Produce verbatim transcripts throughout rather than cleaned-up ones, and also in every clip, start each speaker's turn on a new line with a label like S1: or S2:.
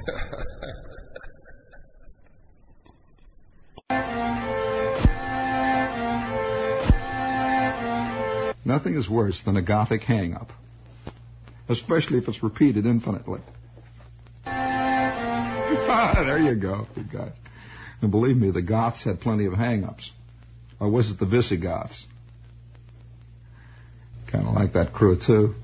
S1: Nothing is worse than a Gothic hang-up, especially if it's repeated infinitely. Ah, there you go, you guys. And believe me, the Goths had plenty of hang-ups. Or was it the Visigoths? Kind of like that crew, too.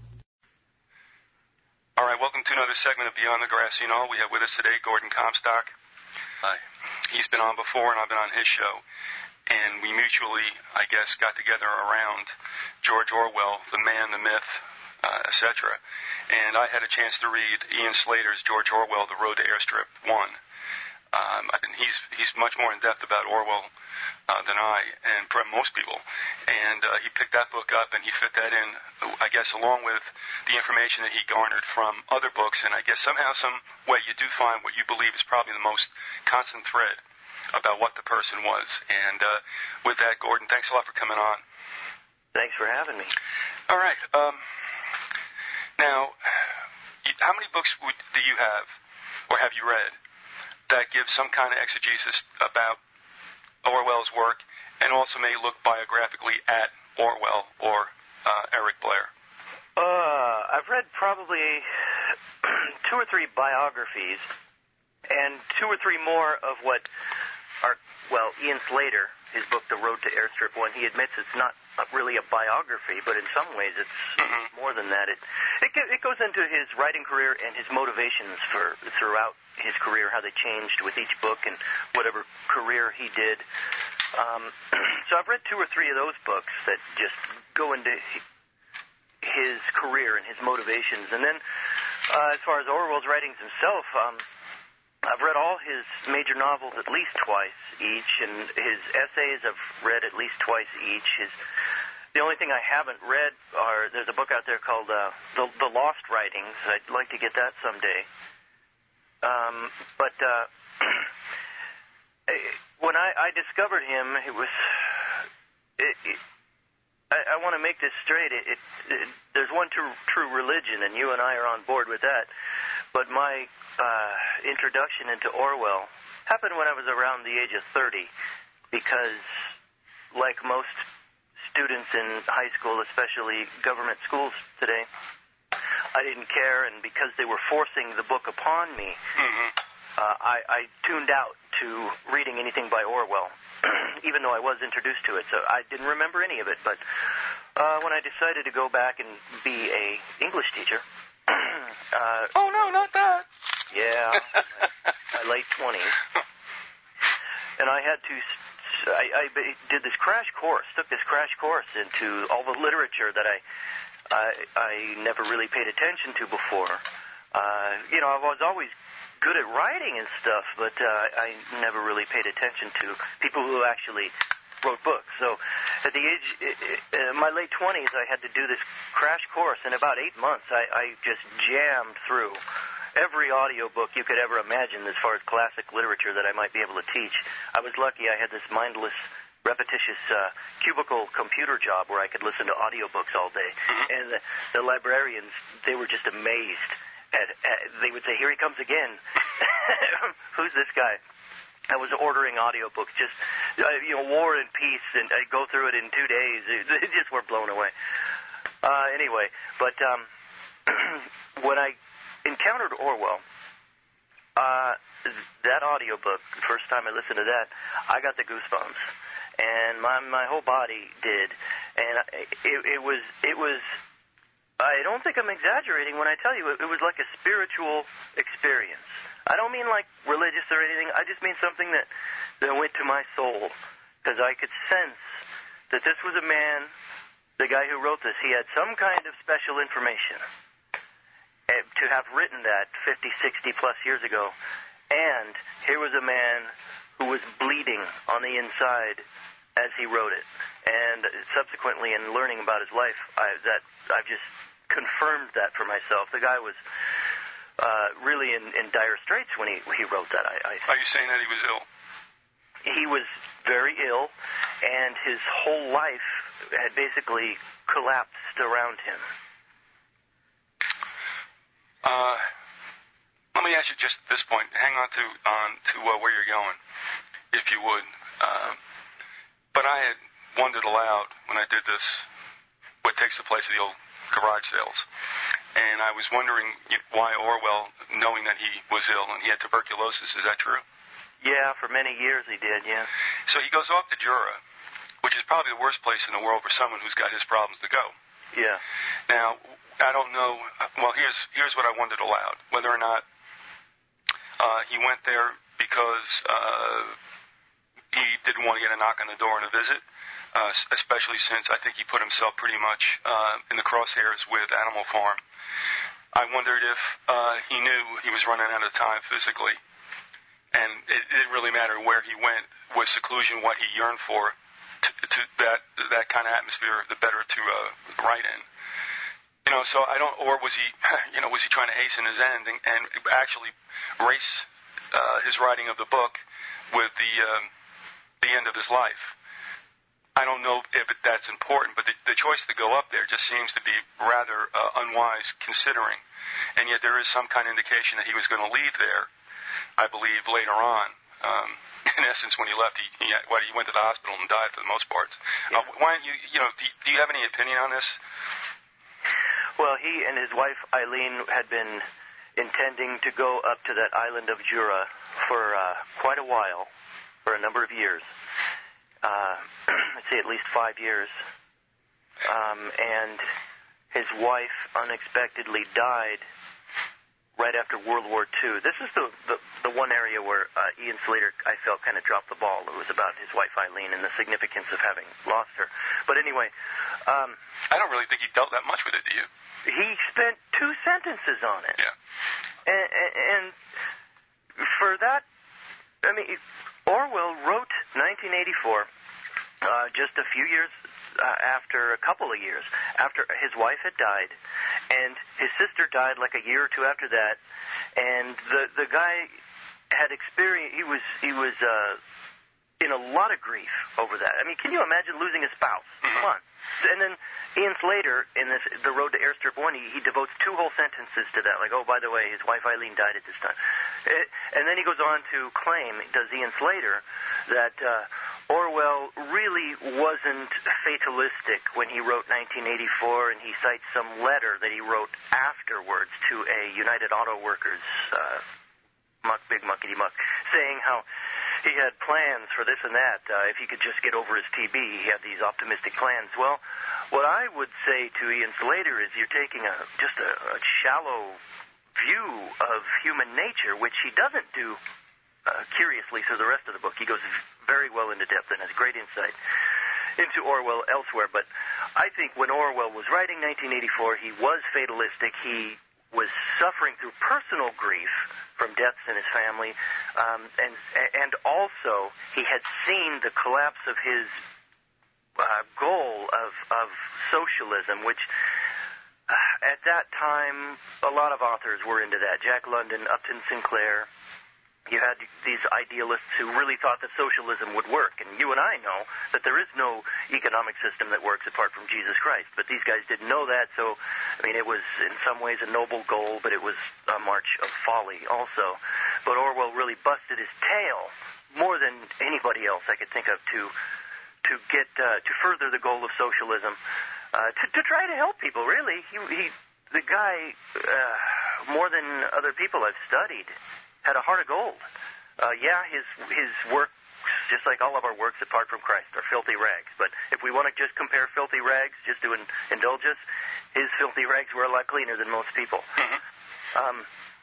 S2: All right, welcome to another segment of Beyond the Grassy Knoll. We have with us today Gordon Comstock.
S3: Hi.
S2: He's been on before, and I've been on his show. And we mutually, I guess, got together around George Orwell, the man, the myth, uh, et cetera. And I had a chance to read Ian Slater's George Orwell, The Road to Airstrip one. Um, and he's he's much more in depth about Orwell uh, than I, and for most people. And uh, he picked that book up, and he fit that in, I guess, along with the information that he garnered from other books. And I guess somehow, some way, you do find what you believe is probably the most constant thread about what the person was. And uh, with that, Gordon, thanks a lot for coming on.
S3: Thanks for having me.
S2: All right. Um, now, you, how many books would, do you have, or have you read, that give some kind of exegesis about Orwell's work and also may look biographically at Orwell or uh, Eric Blair?
S3: Uh, I've read probably two or three biographies and two or three more of what are, well, Ian Slater, his book, The Road to Airstrip one, he admits it's not really a biography, but in some ways it's mm-hmm. more than that. It, it it goes into his writing career and his motivations for throughout his career, how they changed with each book and whatever career he did. Um, so I've read two or three of those books that just go into his career and his motivations. And then uh, as far as Orwell's writings himself, um, I've read all his major novels at least twice each, and his essays I've read at least twice each. His The only thing I haven't read are, there's a book out there called uh, the, the Lost Writings. I'd like to get that someday. Um, but uh, when I, I discovered him, it was... It, it, I, I want to make this straight. It, it, it, there's one true, true religion, and you and I are on board with that. But my uh, introduction into Orwell happened when I was around the age of thirty, because like most students in high school, especially government schools today, I didn't care, and because they were forcing the book upon me, mm-hmm. uh, I, I tuned out to reading anything by Orwell, even though I was introduced to it. So I didn't remember any of it, but uh, when I decided to go back and be a English teacher, uh,
S2: oh no, not that.
S3: Yeah, my, my late twenties, and I had to. I, I did this crash course. Took this crash course into all the literature that I, I, I never really paid attention to before. Uh, you know, I was always good at writing and stuff, but uh, I never really paid attention to people who actually wrote books. So at the age, in my late twenties, I had to do this crash course. In about eight months, I, I just jammed through every audiobook you could ever imagine as far as classic literature that I might be able to teach. I was lucky I had this mindless, repetitious uh, cubicle computer job where I could listen to audiobooks all day. Mm-hmm. And the, the librarians, they were just amazed. At, at, they would say, here he comes again. Who's this guy? I was ordering audiobooks, just, uh, you know, War and Peace, and I'd go through it in two days. They just were blown away. Uh, anyway, but um, when I encountered Orwell, uh, that audiobook, the first time I listened to that, I got the goosebumps, and my my whole body did, and it, it was it was. I don't think I'm exaggerating when I tell you it, it was like a spiritual experience. I don't mean like religious or anything. I just mean something that that went to my soul, because I could sense that this was a man, the guy who wrote this. He had some kind of special information. To have written that fifty, sixty plus years ago, and here was a man who was bleeding on the inside as he wrote it, and subsequently in learning about his life, I, that I've just confirmed that for myself. The guy was uh, really in, in dire straits when he he wrote that. I, I
S2: Are you saying that he was ill?
S3: He was very ill, and his whole life had basically collapsed around him.
S2: Uh, let me ask you just at this point, hang on to on to uh, where you're going, if you would. Uh, but I had wondered aloud when I did this, what takes the place of the old garage sales. And I was wondering why Orwell, knowing that he was ill and he had tuberculosis, is that true?
S3: Yeah, for many years he did, yeah.
S2: So he goes off to Jura, which is probably the worst place in the world for someone who's got his problems to go.
S3: Yeah.
S2: Now, I don't know, well, here's here's what I wondered aloud, whether or not uh, he went there because uh, he didn't want to get a knock on the door and a visit, uh, especially since I think he put himself pretty much uh, in the crosshairs with Animal Farm. I wondered if uh, he knew he was running out of time physically, and it didn't really matter where he went. Was seclusion what he yearned for? To, to that that kind of atmosphere, the better to uh, write in. You know, so I don't, or was he, you know, was he trying to hasten his end and, and actually race uh, his writing of the book with the um, the end of his life? I don't know if it, that's important, but the, the choice to go up there just seems to be rather uh, unwise considering. And yet there is some kind of indication that he was going to leave there, I believe, later on. Um, in essence, when he left, he, he, what, he went to the hospital and died for the most part. Yeah. Uh, why don't you, you know, do, do you have any opinion on this?
S3: Well, he and his wife, Eileen, had been intending to go up to that island of Jura for uh, quite a while, for a number of years. Uh, let's say at least five years. Um, and his wife unexpectedly died right after World War Two. This is the, the, the one area where uh, Ian Slater, I felt, kind of dropped the ball. It was about his wife, Eileen, and the significance of having lost her. But anyway... Um,
S2: I don't really think he dealt that much with it, do you?
S3: He spent two sentences on it.
S2: Yeah.
S3: And, and for that, I mean, Orwell wrote nineteen eighty-four, uh, just a few years uh, after, a couple of years, after his wife had died, and his sister died like a year or two after that, and the the guy had experienced, he was, he was uh, in a lot of grief over that. I mean, can you imagine losing a spouse?
S2: Mm-hmm.
S3: Come on. And then Ian Slater, in this, The Road to Airstrip one, he, he devotes two whole sentences to that. Like, oh, by the way, his wife Eileen died at this time. It, and then he goes on to claim, does Ian Slater, that uh, Orwell really wasn't fatalistic when he wrote nineteen eighty-four, and he cites some letter that he wrote afterwards to a United Auto Workers, uh, muck, big muckety muck, saying how he had plans for this and that. Uh, if he could just get over his T B, he had these optimistic plans. Well, what I would say to Ian Slater is you're taking a just a, a shallow view of human nature, which he doesn't do uh, curiously through the rest of the book. He goes very well into depth and has great insight into Orwell elsewhere. But I think when Orwell was writing nineteen eighty-four, he was fatalistic. He was suffering through personal grief from deaths in his family, um, and and also he had seen the collapse of his uh, goal of of socialism, which uh, at that time a lot of authors were into that. Jack London, Upton Sinclair. You had these idealists who really thought that socialism would work, and you and I know that there is no economic system that works apart from Jesus Christ. But these guys didn't know that, so I mean, it was in some ways a noble goal, but it was a march of folly also. But Orwell really busted his tail more than anybody else I could think of to to get uh, to further the goal of socialism, uh, to to try to help people. Really, he he the guy uh, more than other people I've studied had a heart of gold. Uh, yeah, his his work, just like all of our works apart from Christ, are filthy rags. But if we want to just compare filthy rags, just to in, indulge us, his filthy rags were a lot cleaner than most people.
S2: Mm-hmm.
S3: Um,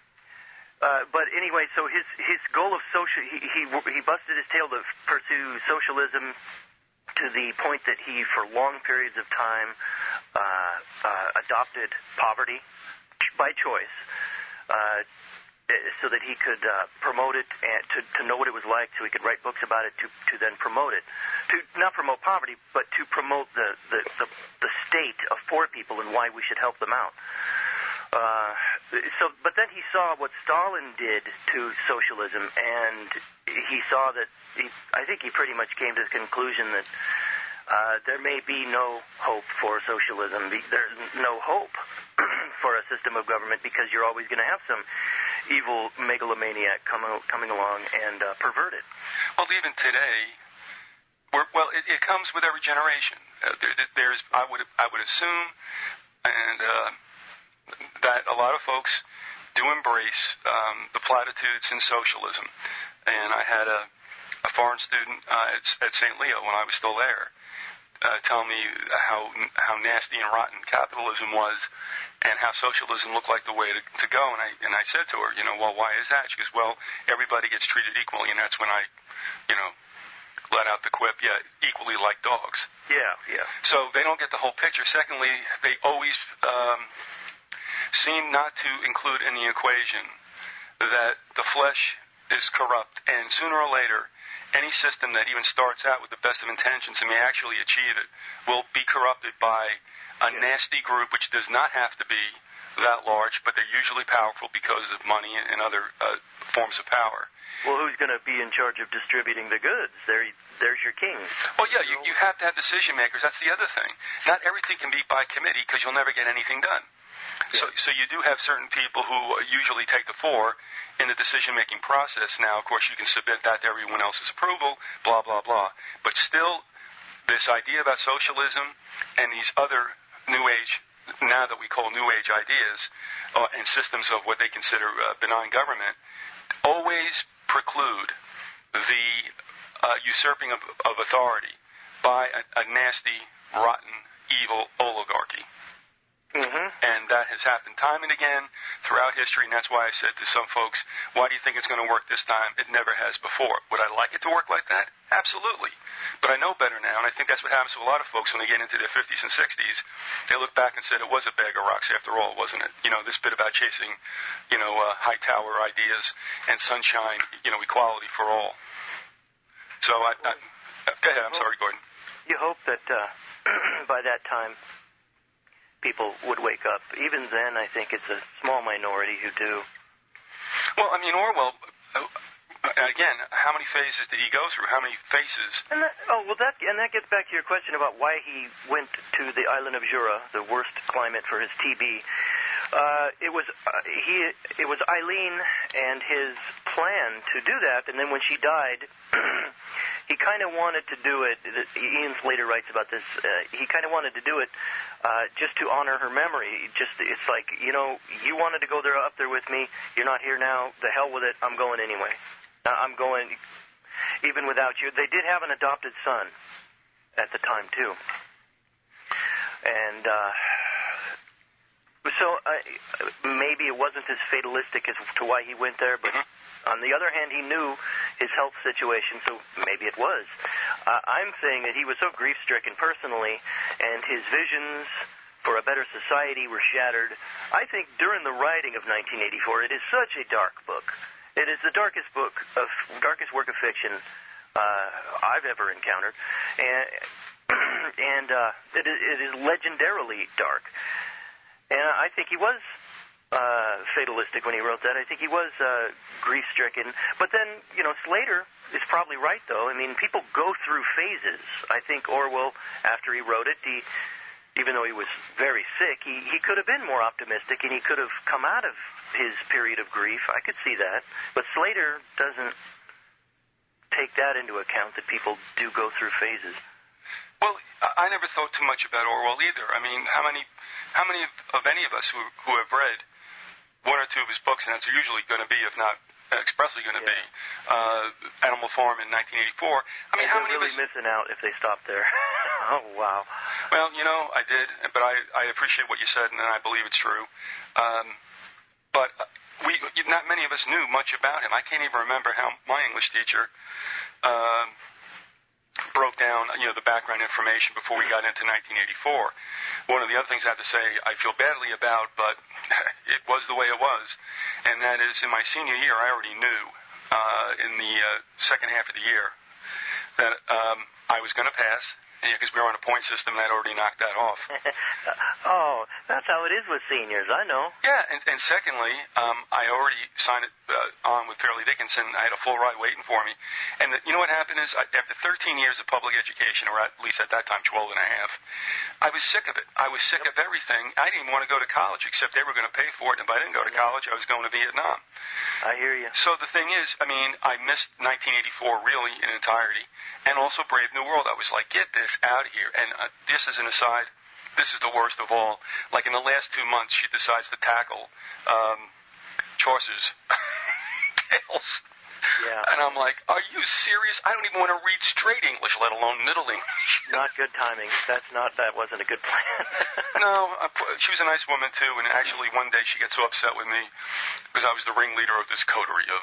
S3: uh, but anyway, so his his goal of social, he, he he busted his tail to pursue socialism to the point that he, for long periods of time, uh, uh, adopted poverty by choice. Uh, so that he could uh, promote it and to, to know what it was like, so he could write books about it to, to then promote it. To not promote poverty, but to promote the, the, the, the state of poor people and why we should help them out. Uh, so, but then he saw what Stalin did to socialism, and he saw that, he, I think he pretty much came to the conclusion that uh, there may be no hope for socialism. There's no hope for a system of government because you're always going to have some evil megalomaniac coming coming along and uh, pervert it.
S2: Well, even today, we're, well, it, it comes with every generation. Uh, there, there's, I would, I would assume, and uh, that a lot of folks do embrace um, the platitudes in socialism. And I had a, a foreign student uh, at, at Saint Leo when I was still there uh, tell me how how nasty and rotten capitalism was, and how socialism looked like the way to, to go. And I and I said to her, you know, well, why is that? She goes, well, everybody gets treated equally, and that's when I, you know, let out the quip, yeah, equally like dogs.
S3: Yeah, yeah.
S2: So they don't get the whole picture. Secondly, they always um, seem not to include in the equation that the flesh is corrupt, and sooner or later, any system that even starts out with the best of intentions and may actually achieve it will be corrupted by a yeah. nasty group, which does not have to be that large, but they're usually powerful because of money and other uh, forms of power.
S3: Well, who's going to be in charge of distributing the goods? There, there's your king.
S2: Well, yeah, you, you have to have decision makers. That's the other thing. Not everything can be by committee because you'll never get anything done. So, so you do have certain people who usually take the fore in the decision-making process. Now, of course, you can submit that to everyone else's approval, blah, blah, blah. But still, this idea about socialism and these other New Age, now that we call New Age ideas, uh, and systems of what they consider uh, benign government, always preclude the uh, usurping of, of authority by a, a nasty, rotten, evil oligarchy.
S3: Mm-hmm.
S2: And that has happened time and again throughout history, and that's why I said to some folks, why do you think it's going to work this time? It never has before. Would I like it to work like that? Absolutely. But I know better now, and I think that's what happens to a lot of folks when they get into their fifties and sixties. They look back and said it was a bag of rocks after all, wasn't it? You know, this bit about chasing, you know, uh, high tower ideas and sunshine, you know, equality for all. So I, I go ahead, I'm sorry, Gordon.
S3: You hope that uh, by that time people would wake up. Even then, I think it's a small minority who do.
S2: Well, I mean, Orwell, uh, again, how many phases did he go through? How many faces?
S3: And that, oh, well, that and that gets back to your question about why he went to the island of Jura, the worst climate for his T B. Uh, it was uh, he. It was Eileen and his plan to do that, and then when she died, he kind of wanted to do it. Ian Slater writes about this. Uh, he kind of wanted to do it uh, just to honor her memory. Just it's like, you know, you wanted to go there up there with me. You're not here now. The hell with it. I'm going anyway. Uh, I'm going even without you. They did have an adopted son at the time too, and. Uh, So uh, maybe it wasn't as fatalistic as to why he went there, but mm-hmm. on the other hand, he knew his health situation, so maybe it was. Uh, I'm saying that he was so grief-stricken personally, and his visions for a better society were shattered. I think during the writing of nineteen eighty-four, it is such a dark book. It is the darkest book of darkest work of fiction uh, I've ever encountered, and and uh, it, is, it is legendarily dark. And I think he was uh, fatalistic when he wrote that. I think he was uh, grief-stricken. But then, you know, Slater is probably right, though. I mean, people go through phases. I think Orwell, after he wrote it, he, even though he was very sick, he, he could have been more optimistic, and he could have come out of his period of grief. I could see that. But Slater doesn't take that into account, that people do go through phases.
S2: Well, I never thought too much about Orwell either. I mean, how many... How many of, of any of us who, who have read one or two of his books, and that's usually going to be, if not expressly going to yeah. be, uh, Animal Farm in nineteen eighty-four. I mean,
S3: and
S2: how many
S3: really
S2: of us...
S3: missing out if they stop there. Oh, wow.
S2: Well, you know, I did, but I, I appreciate what you said, and I believe it's true. Um, but we, not many of us knew much about him. I can't even remember how my English teacher... Uh, broke down, you know, the background information before we got into nineteen eighty-four. One of the other things I have to say I feel badly about, but it was the way it was, and that is in my senior year I already knew uh, in the uh, second half of the year that um, I was going to pass, Yeah, because we were on a point system, and I'd already knocked that off.
S3: Oh, that's how it is with seniors. I know.
S2: Yeah, and, and secondly, um, I already signed it uh, on with Fairleigh Dickinson. I had a full ride waiting for me. And the, you know what happened is, I, after thirteen years of public education, or at least at that time twelve and a half, I was sick of it. I was sick of everything. I didn't even want to go to college, except they were going to pay for it. And if I didn't go to college, I was going to Vietnam.
S3: I hear you.
S2: So the thing is, I mean, I missed nineteen eighty-four really in entirety, and also Brave New World. I was like, get this out of here. And uh, just as an aside, this is the worst of all. Like in the last two months, she decides to tackle um, Chaucer's tales.
S3: Yeah.
S2: And I'm like, are you serious? I don't even want to read straight English, let alone Middle English.
S3: Not good timing. That's not. That wasn't a good plan.
S2: No, I, she was a nice woman too. And actually, one day she gets so upset with me because I was the ringleader of this coterie of,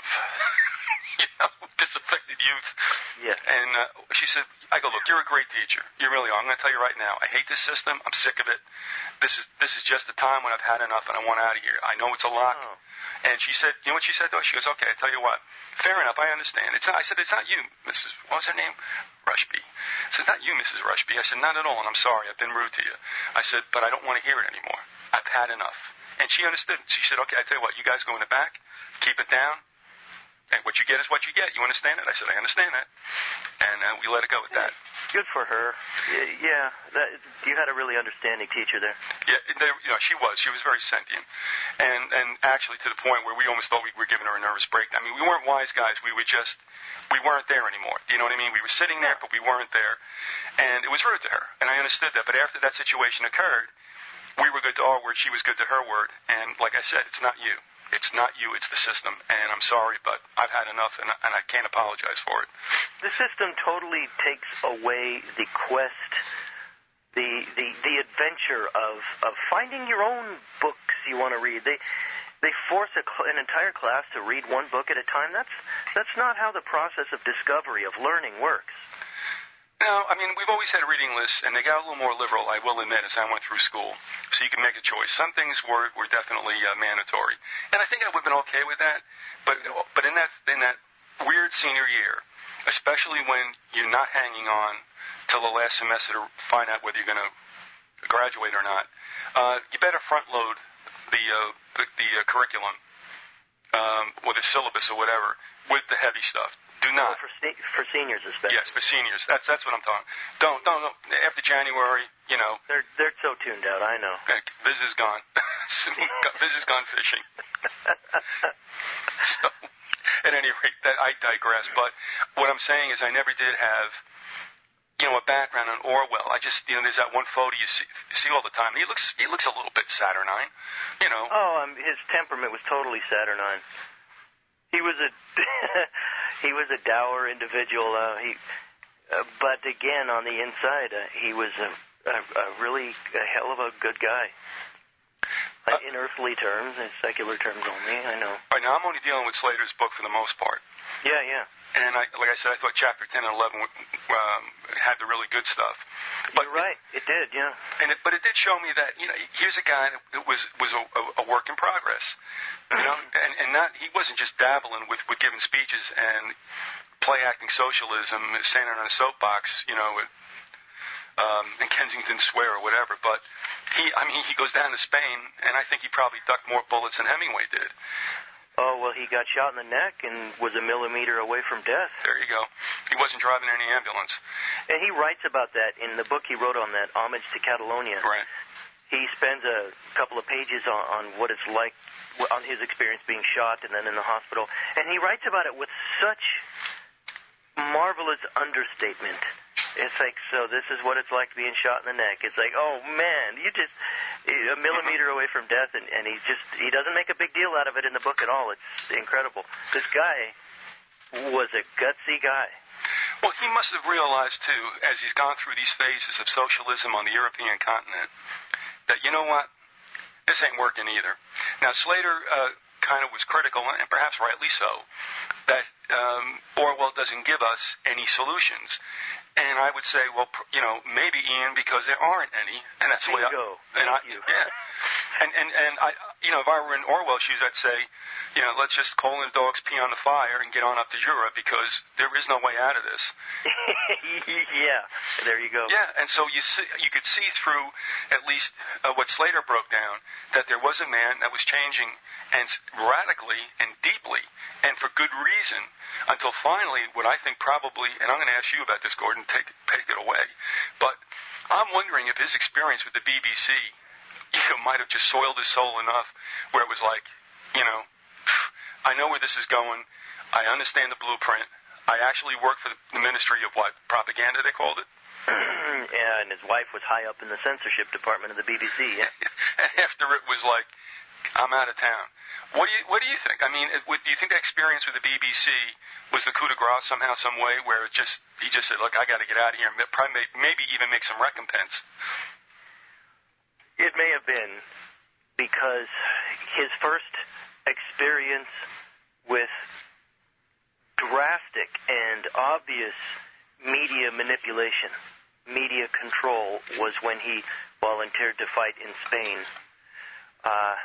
S2: you know, disaffected youth.
S3: Yeah.
S2: And uh, she said, I go, look, you're a great teacher. You really are. I'm going to tell you right now. I hate this system. I'm sick of it. This is this is just the time when I've had enough and I want out of here. I know it's a lot.
S3: Oh.
S2: And she said, you know what she said though? She goes, okay, I tell you what. Fair enough, I understand. It's not, I said, it's not you, Missus What was her name? Rushby. I said, not you, Missus Rushby. I said, not at all, and I'm sorry. I've been rude to you. I said, but I don't want to hear it anymore. I've had enough. And she understood. She said, okay, I tell you what. You guys go in the back. Keep it down. And what you get is what you get. You understand it? I said, I understand that. And uh, we let it go with that.
S3: Good for her. Yeah, that, you had a really understanding teacher there.
S2: Yeah, they, you know, she was. She was very sentient. And and actually to the point where we almost thought we were giving her a nervous breakdown. I mean, we weren't wise guys. We were just, we weren't there anymore. Do you know what I mean? We were sitting there, but we weren't there. And it was rude to her. And I understood that. But after that situation occurred, we were good to our word. She was good to her word. And like I said, it's not you. It's not you, it's the system. And I'm sorry, but I've had enough, and I, and I can't apologize for it.
S3: The system totally takes away the quest, the the, the adventure of, of finding your own books you want to read. They they force a, an entire class to read one book at a time. That's that's not how the process of discovery, of learning, works.
S2: No, I mean, we've always had reading lists, and they got a little more liberal, I will admit, as I went through school. So you can make a choice. Some things were, were definitely uh, mandatory. And I think I would have been okay with that. But but in that in that weird senior year, especially when you're not hanging on till the last semester to find out whether you're going to graduate or not, uh, you better front load the, uh, the, the uh, curriculum um, or the syllabus or whatever with the heavy stuff. Do not.
S3: Oh, for, se- for seniors especially.
S2: Yes, for seniors. That's that's what I'm talking. Don't don't, don't after January, you know.
S3: They're they're so tuned out. I know.
S2: Viz is gone. Viz is gone fishing. So, at any rate, that I digress. But what I'm saying is, I never did have, you know, a background on Orwell. I just, you know, there's that one photo you see, you see all the time. He looks he looks a little bit saturnine, you know.
S3: Oh, um, his temperament was totally saturnine. He was a he was a dour individual. Uh, he, uh, but again, on the inside, uh, he was a, a, a really a hell of a good guy. Uh, in earthly terms, in secular terms only, I know.
S2: Right now, I'm only dealing with Slater's book for the most part.
S3: Yeah, yeah.
S2: And I, like I said, I thought chapter ten and eleven um, had the really good stuff. But
S3: You're right. It, it did, yeah.
S2: And it, but it did show me that, you know, here's a guy that was was a, a work in progress. You know, and, and not he wasn't just dabbling with, with giving speeches and play acting socialism, standing on a soapbox, you know, with, um, in Kensington Square or whatever. But he, I mean, he goes down to Spain, and I think he probably ducked more bullets than Hemingway did.
S3: Oh, well, he got shot in the neck and was a millimeter away from death.
S2: There you go. He wasn't driving any ambulance.
S3: And he writes about that in the book he wrote on that, Homage to Catalonia.
S2: Right.
S3: He spends a couple of pages on, on what it's like, on his experience being shot and then in the hospital. And he writes about it with such marvelous understatement. It's like, so this is what it's like being shot in the neck. It's like, oh, man, you just, a millimeter away from death, and, and he just, he doesn't make a big deal out of it in the book at all. It's incredible. This guy was a gutsy guy.
S2: Well, he must have realized, too, as he's gone through these phases of socialism on the European continent, that, you know what, this ain't working either. Now, Slater uh, kind of was critical, and perhaps rightly so, that um, Orwell doesn't give us any solutions. And I would say, well, you know, maybe, Ian, because there aren't any, and that's the way I
S3: go.
S2: And I,
S3: you.
S2: yeah, and and and I you know, if I were in Orwell's shoes, I'd say, you know, let's just call in the dogs, pee on the fire, and get on up to Europe because there is no way out of this.
S3: Yeah, there you go.
S2: Yeah, and so you see, you could see through at least uh, what Slater broke down, that there was a man that was changing and radically and deeply and for good reason until finally what I think probably, and I'm going to ask you about this, Gordon, take, take it away, but I'm wondering if his experience with the B B C, you know, might have just soiled his soul enough where it was like, you know, I know where this is going. I understand the blueprint. I actually worked for the Ministry of what? Propaganda, they called it?
S3: Yeah, and his wife was high up in the censorship department of the B B C. Yeah.
S2: And after it was like, I'm out of town. What do you What do you think? I mean, it, do you think the experience with the B B C was the coup de grace somehow, some way, where it just he just said, look, I got to get out of here, and probably maybe even make some recompense?
S3: It may have been because his first experience with drastic and obvious media manipulation, media control, was when he volunteered to fight in Spain. Uh,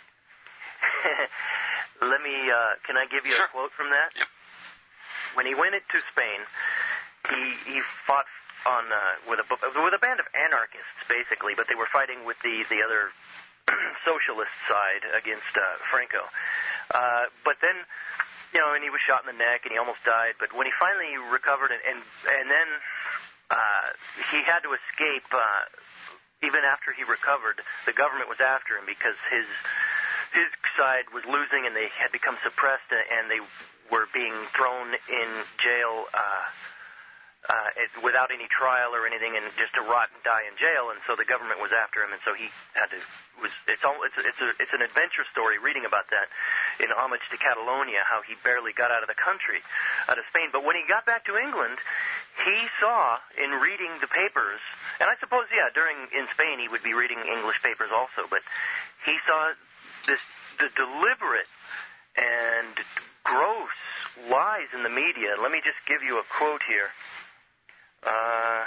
S3: let me, uh, can I give you
S2: sure.
S3: a quote from that?
S2: Yep.
S3: When he went into Spain, he he fought on uh, with a with a band of anarchists, basically, but they were fighting with the the other socialist side against uh, Franco. Uh, but then, you know, and he was shot in the neck, and he almost died. But when he finally recovered, and and, and then uh, he had to escape. Uh, even after he recovered, the government was after him because his his side was losing, and they had become suppressed, and they were being thrown in jail uh, uh, it, without any trial or anything, and just to rot and die in jail. And so the government was after him, and so he had to. Was it's all it's it's a it's an adventure story reading about that in Homage to Catalonia, how he barely got out of the country, out of Spain. But when he got back to England, he saw in reading the papers, and I suppose yeah, during in Spain he would be reading English papers also, but he saw this the deliberate and gross lies in the media. Let me just give you a quote here. Uh,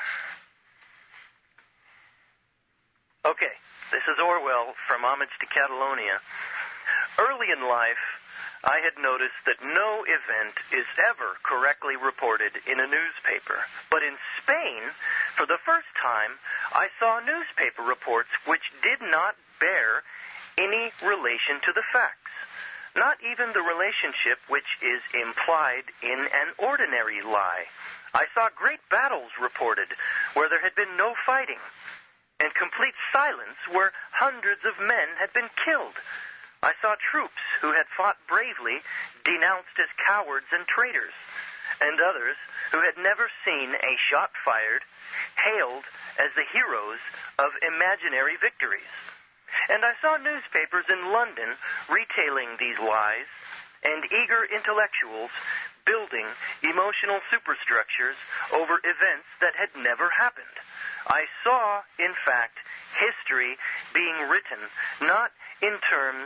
S3: okay. This is Orwell from Homage to Catalonia. Early in life, I had noticed that no event is ever correctly reported in a newspaper. But in Spain, for the first time, I saw newspaper reports which did not bear any relation to the facts, not even the relationship which is implied in an ordinary lie. I saw great battles reported where there had been no fighting, and complete silence where hundreds of men had been killed. I saw troops who had fought bravely denounced as cowards and traitors, and others who had never seen a shot fired hailed as the heroes of imaginary victories. And I saw newspapers in London retailing these lies, and eager intellectuals building emotional superstructures over events that had never happened. I saw, in fact, history being written not in terms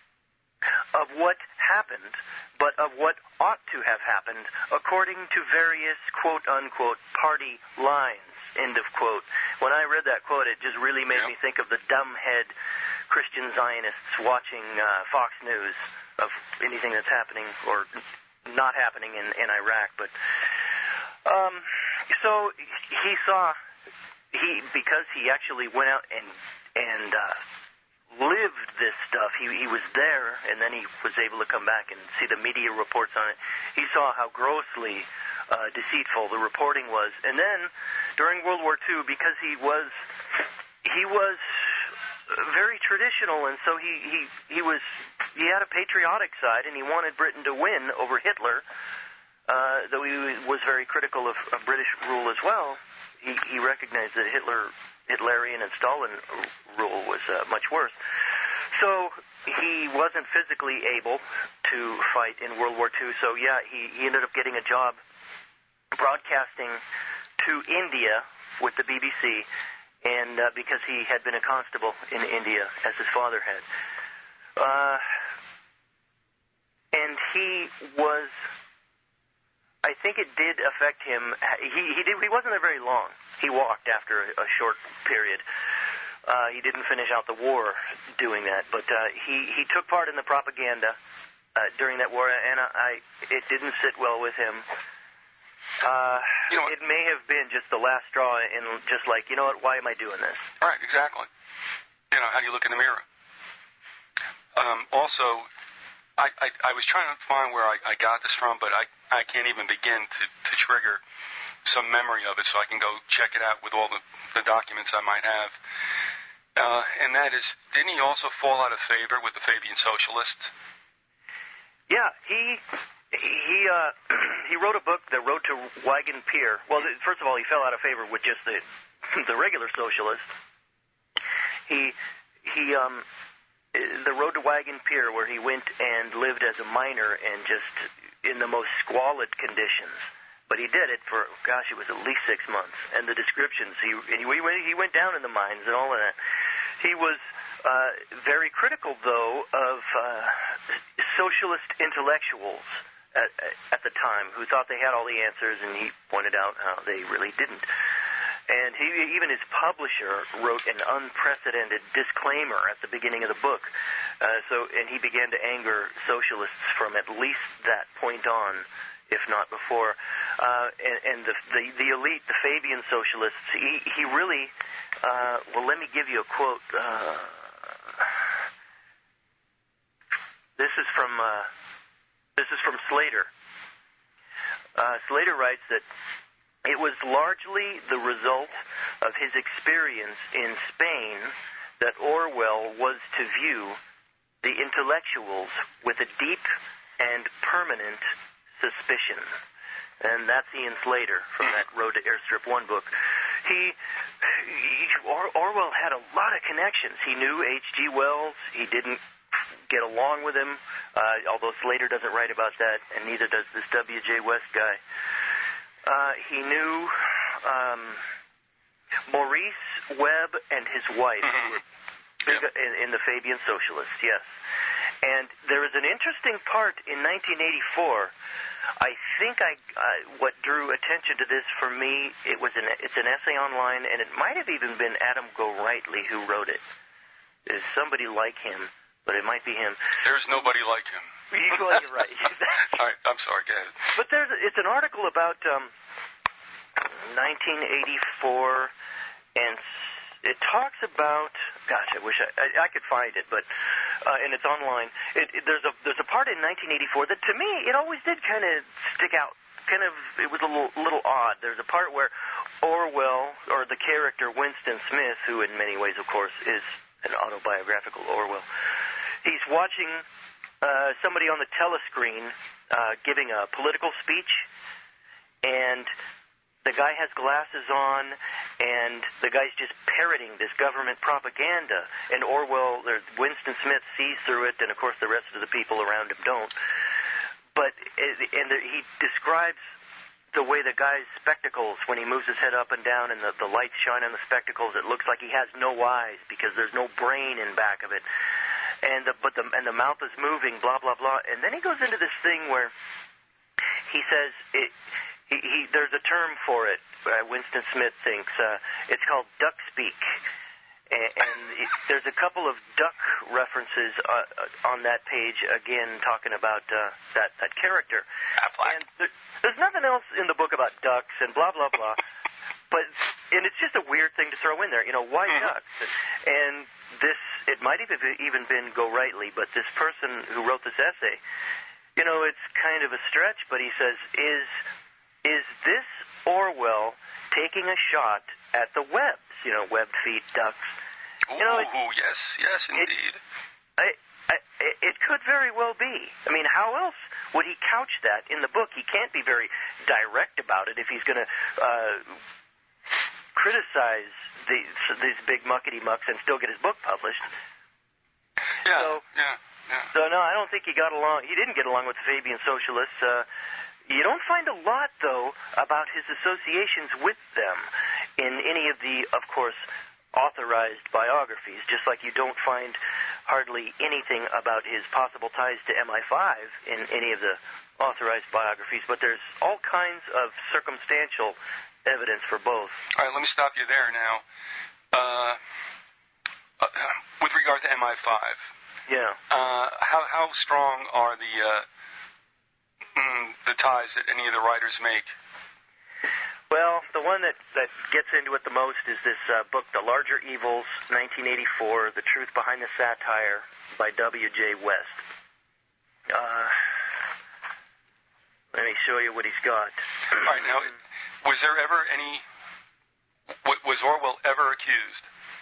S3: of what happened, but of what ought to have happened according to various quote-unquote party lines, end of quote. When I read that quote, it just really made
S2: yeah.
S3: me think of the dumbhead Christian Zionists watching uh, Fox News of anything that's happening or not happening in, in Iraq. But um, so he saw... He, because he actually went out and and uh, lived this stuff, he he was there, and then he was able to come back and see the media reports on it. He saw how grossly uh, deceitful the reporting was. And then during World War Two, because he was he was very traditional, and so he he he was he had a patriotic side, and he wanted Britain to win over Hitler, uh, though he was very critical of, of British rule as well. He, he recognized that Hitler, Hitlerian and Stalin rule was uh, much worse. So he wasn't physically able to fight in World War Two. So yeah, he, he ended up getting a job broadcasting to India with the B B C, and uh, because he had been a constable in India, as his father had. Uh, and he was... I think it did affect him. He he did. He wasn't there very long. He walked after a, a short period. Uh, he didn't finish out the war doing that, but uh, he he took part in the propaganda uh, during that war, and I it didn't sit well with him. Uh,
S2: you know,
S3: it may have been just the last straw, and just like, you know what, why am I doing this?
S2: Right, exactly. You know, how do you look in the mirror? Um, also, I, I I was trying to find where I, I got this from, but I I can't even begin to to trigger some memory of it, so I can go check it out with all the, the documents I might have. Uh, and that is, didn't he also fall out of favor with the Fabian Socialists?
S3: Yeah, he he uh, he wrote a book, The Road to Wagon Pier. Well, first of all, he fell out of favor with just the the regular socialists. He he um the Road to Wagon Pier, where he went and lived as a miner and just in the most squalid conditions. But he did it for, gosh, it was at least six months. And the descriptions, he he, he went down in the mines and all of that. He was uh, very critical, though, of uh, socialist intellectuals at, at the time who thought they had all the answers, and he pointed out how they really didn't. And he, even his publisher wrote an unprecedented disclaimer at the beginning of the book. Uh, so, and he began to anger socialists from at least that point on, if not before. Uh, and and the, the the elite, the Fabian socialists, he, he really, uh, well, let me give you a quote. Uh, this is from uh, this is from Slater. Uh, Slater writes that it was largely the result of his experience in Spain that Orwell was to view the intellectuals with a deep and permanent suspicion. And that's Ian Slater from that Road to Airstrip one book. He, he or, Orwell had a lot of connections. He knew H G Wells. He didn't get along with him, uh, although Slater doesn't write about that, and neither does this W J West guy. Uh, he knew um, Maurice Webb and his wife, who were big
S2: Yep.
S3: in, in the Fabian Socialists, yes. And there is an interesting part in nineteen eighty-four. I think I uh, what drew attention to this for me, it was an it's an essay online, and it might have even been Adam Gorightly who wrote it. There's somebody like him, but it might be him.
S2: There's nobody like him.
S3: Well, you're right.
S2: All right, I'm sorry, go ahead.
S3: But there's it's an article about um, nineteen eighty-four, and it talks about. Gosh, I wish I, I, I could find it, but uh, and it's online. It, it, there's a there's a part in nineteen eighty-four that to me it always did kind of stick out. Kind of it was a little little odd. There's a part where Orwell, or the character Winston Smith, who in many ways, of course, is an autobiographical Orwell. He's watching uh, somebody on the telescreen uh, giving a political speech, and the guy has glasses on, and the guy's just parroting this government propaganda. And Orwell, or Winston Smith, sees through it, and of course the rest of the people around him don't. But and he describes the way the guy's spectacles, when he moves his head up and down, and the, the lights shine on the spectacles, it looks like he has no eyes because there's no brain in back of it. And the, but the and the mouth is moving, blah blah blah. And then he goes into this thing where he says it. He, he, there's a term for it. Uh, Winston Smith thinks uh, it's called duck speak, and, and it, there's a couple of duck references uh, on that page again, talking about uh, that that character. And there, there's nothing else in the book about ducks and blah blah blah, but and it's just a weird thing to throw in there. You know, why ducks? And this, it might have even been Gorightly, but this person who wrote this essay, you know, it's kind of a stretch, but he says is. Is this Orwell taking a shot at the webs? You know, webbed feet, ducks.
S2: Ooh,
S3: you know, it,
S2: yes, yes, indeed.
S3: It, I, I, it could very well be. I mean, how else would he couch that in the book? He can't be very direct about it if he's going to uh, criticize these, these big muckety-mucks and still get his book published.
S2: Yeah,
S3: so,
S2: yeah, yeah.
S3: So, no, I don't think he got along. He didn't get along with the Fabian Socialists. Uh, You don't find a lot, though, about his associations with them in any of the, of course, authorized biographies, just like you don't find hardly anything about his possible ties to M I five in any of the authorized biographies, but there's all kinds of circumstantial evidence for both.
S2: All right, let me stop you there now. Uh, uh, with regard to M I five.
S3: Yeah.
S2: Uh, how how strong are the uh, mm, the ties that any of the writers make?
S3: Well, the one that, that gets into it the most is this uh, book, The Larger Evils, nineteen eighty-four, The Truth Behind the Satire, by W J West. Uh, let me show you what he's got.
S2: All right, now, was there ever any, was Orwell ever accused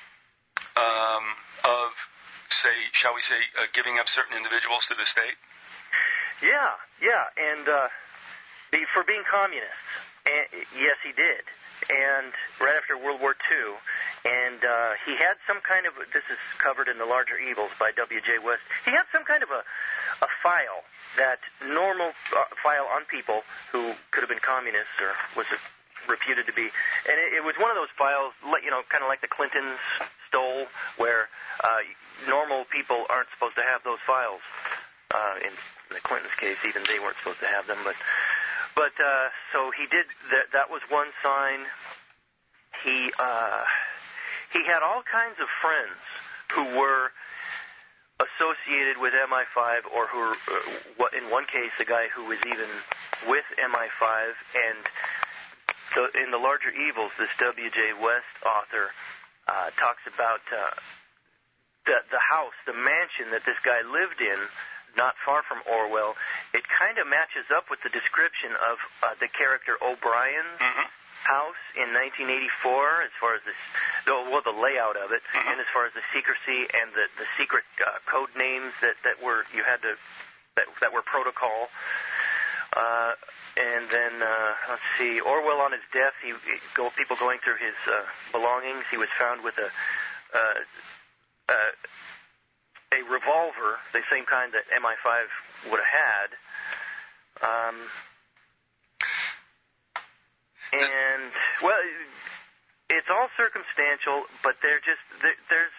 S2: um, of, say, shall we say, uh, giving up certain individuals to the state?
S3: Yeah, yeah, and uh, be, for being communists. And, yes, he did. And right after World War Two, and uh, he had some kind of, this is covered in The Larger Evils by W J West, he had some kind of a, a file, that normal uh, file on people who could have been communists or was reputed to be, and it, it was one of those files, you know, kind of like the Clintons stole, where uh, normal people aren't supposed to have those files. Uh, in the Clintons' case, even they weren't supposed to have them, but... But, uh, so he did, that, that was one sign. He, uh, he had all kinds of friends who were associated with M I five, or who were, uh, in one case, a guy who was even with M I five, and so in The Larger Evils, this W J West author, uh, talks about, uh, the, the house, the mansion that this guy lived in, not far from Orwell. It kind of matches up with the description of uh, the character O'Brien's
S2: mm-hmm.
S3: house in nineteen eighty-four, as far as this, well, the layout of it,
S2: mm-hmm.
S3: and as far as the secrecy and the, the secret uh, code names that, that were, you had to, that, that were protocol. Uh, and then, uh, let's see, Orwell on his death, he, he go, people going through his uh, belongings, he was found with a, uh, uh, a revolver, the same kind that M I five would have had. Um, and, well, it's all circumstantial, but there just, there, there's,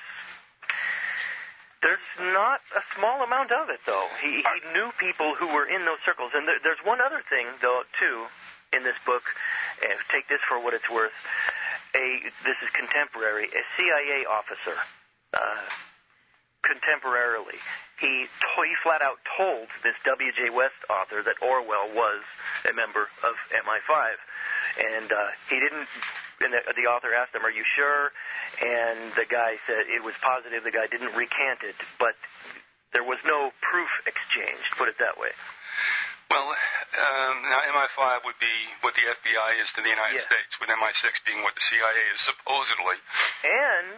S3: there's not a small amount of it, though. He, he knew people who were in those circles. And there, there's one other thing, though, too, in this book. Uh, take this for what it's worth. A, this is contemporary, a C I A officer, uh, contemporarily, he he flat out told this W J West author that Orwell was a member of M I five, and uh, he didn't. And the, the author asked him, "Are you sure?" And the guy said it was positive. The guy didn't recant it, but there was no proof exchanged. Put it that way.
S2: Well, um, now M I five would be what the F B I is to the United
S3: yeah.
S2: States, with M I six being what the C I A is supposedly.
S3: And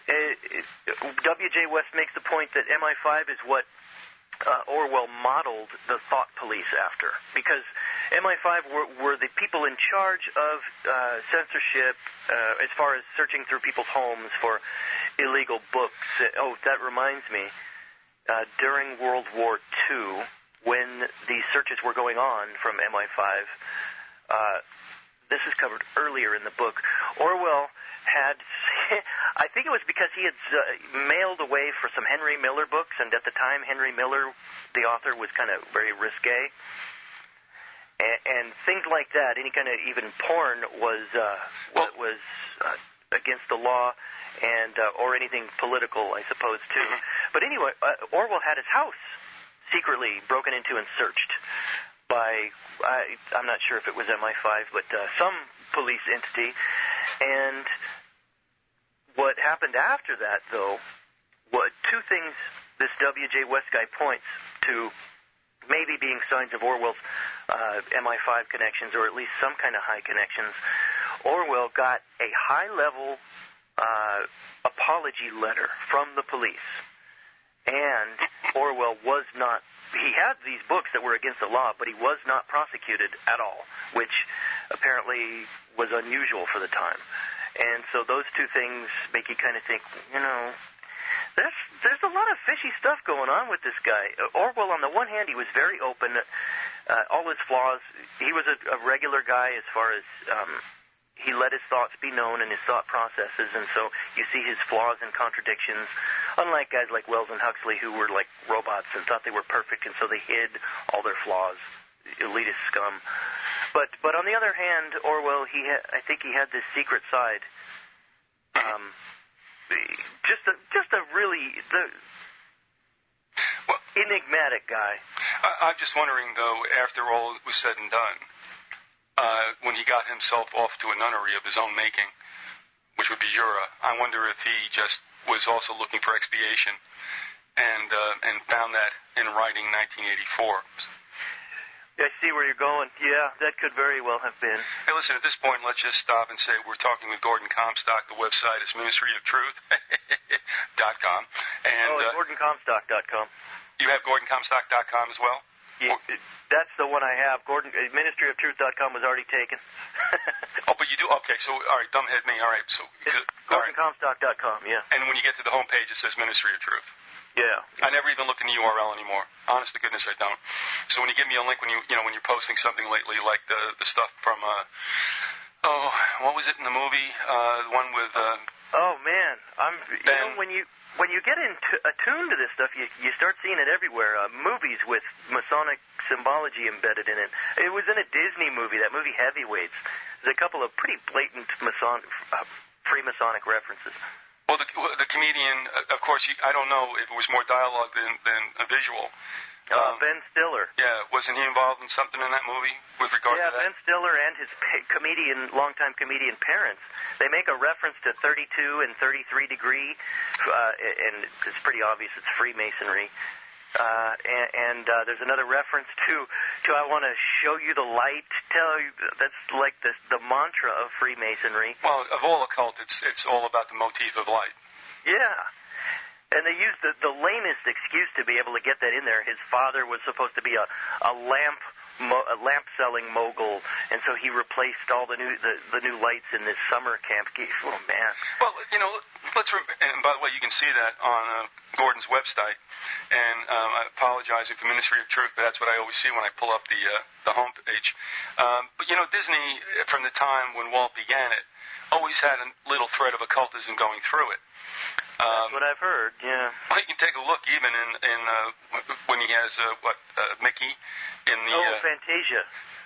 S3: uh, W J West makes the point that M I five is what uh, Orwell modeled the thought police after, because M I five were, were the people in charge of uh, censorship uh, as far as searching through people's homes for illegal books. Oh, that reminds me, uh, during World War Two, when these searches were going on from M I five, uh, this is covered earlier in the book, Orwell had, I think it was because he had uh, mailed away for some Henry Miller books, and at the time Henry Miller, the author, was kind of very risque. And, and things like that, any kind of even porn was uh, well, was uh, against the law, and uh, or anything political, I suppose, too. Mm-hmm. But anyway, uh, Orwell had his house secretly broken into and searched by, I, I'm not sure if it was M I five, but uh, some police entity. And what happened after that, though, what two things this W J West guy points to maybe being signs of Orwell's uh, M I five connections, or at least some kind of high connections. Orwell got a high-level uh, apology letter from the police. And Orwell was not, he had these books that were against the law, but he was not prosecuted at all, which apparently was unusual for the time. And so those two things make you kind of think, you know, there's there's a lot of fishy stuff going on with this guy. Orwell, on the one hand, he was very open. Uh, all his flaws, he was a, a regular guy as far as um, he let his thoughts be known and his thought processes, and so you see his flaws and contradictions, unlike guys like Wells and Huxley, who were like robots and thought they were perfect, and so they hid all their flaws, elitist scum. But but on the other hand, Orwell, he ha- I think he had this secret side. Um, just a just a really the
S2: well,
S3: enigmatic guy.
S2: I, I'm just wondering, though, after all was said and done, uh, when he got himself off to a nunnery of his own making, which would be Jura, I wonder if he just was also looking for expiation and uh, and found that in writing nineteen eighty-four.
S3: I see where you're going. Yeah, that could very well have been.
S2: Hey, listen, at this point, let's just stop and say we're talking with Gordon Comstock. The website is ministry of truth dot com. And,
S3: oh, it's
S2: uh,
S3: Gordon Comstock dot com.
S2: You have Gordon Comstock dot com as well?
S3: Yeah, that's the one I have. Gordon uh, ministry of truth dot com was already taken.
S2: Oh, but you do? Okay, so, all right, dumbhead me. All right, so...
S3: Gordon Comstock dot com, yeah.
S2: And when you get to the homepage, it says Ministry of Truth.
S3: Yeah.
S2: I never even look in the U R L anymore. Honest to goodness, I don't. So when you give me a link, when you you know when you're posting something lately, like the the stuff from uh oh what was it in the movie? Uh, the one with uh.
S3: Oh man, I'm you
S2: Ben,
S3: know when you when you get into attuned to this stuff, you you start seeing it everywhere. Uh, movies with Masonic symbology embedded in it. It was in a Disney movie. That movie Heavyweights. There's a couple of pretty blatant Mason uh, Freemasonic references.
S2: Well, the, the comedian, uh, of course, you, I don't know if it was more dialogue than, than a visual.
S3: Uh,
S2: um,
S3: Ben Stiller.
S2: Yeah, wasn't he involved in something in that movie with regard
S3: yeah,
S2: to that?
S3: Ben Stiller and his pa- comedian, longtime comedian parents. They make a reference to thirty-two and thirty-three degree, uh, and it's pretty obvious it's Freemasonry. Uh, and and uh, there's another reference to, to I want to show you the light. Tell you that's like the the mantra of Freemasonry.
S2: Well, of all occult, it's it's all about the motif of light.
S3: Yeah. And they used the, the lamest excuse to be able to get that in there. His father was supposed to be a, a lamp mo- a lamp selling mogul, and so he replaced all the new the, the new lights in this summer camp. Oh man!
S2: Well, you know, let's. Re- and by the way, you can see that on uh, Gordon's website. And um, I apologize for Ministry of Truth, but that's what I always see when I pull up the uh, the homepage. Um, but you know, Disney, from the time when Walt began it, always had a little thread of occultism going through it. Um,
S3: That's what I've heard. Yeah.
S2: Well, you can take a look even in in uh, when he has uh, what uh, Mickey in the
S3: oh
S2: uh,
S3: Fantasia.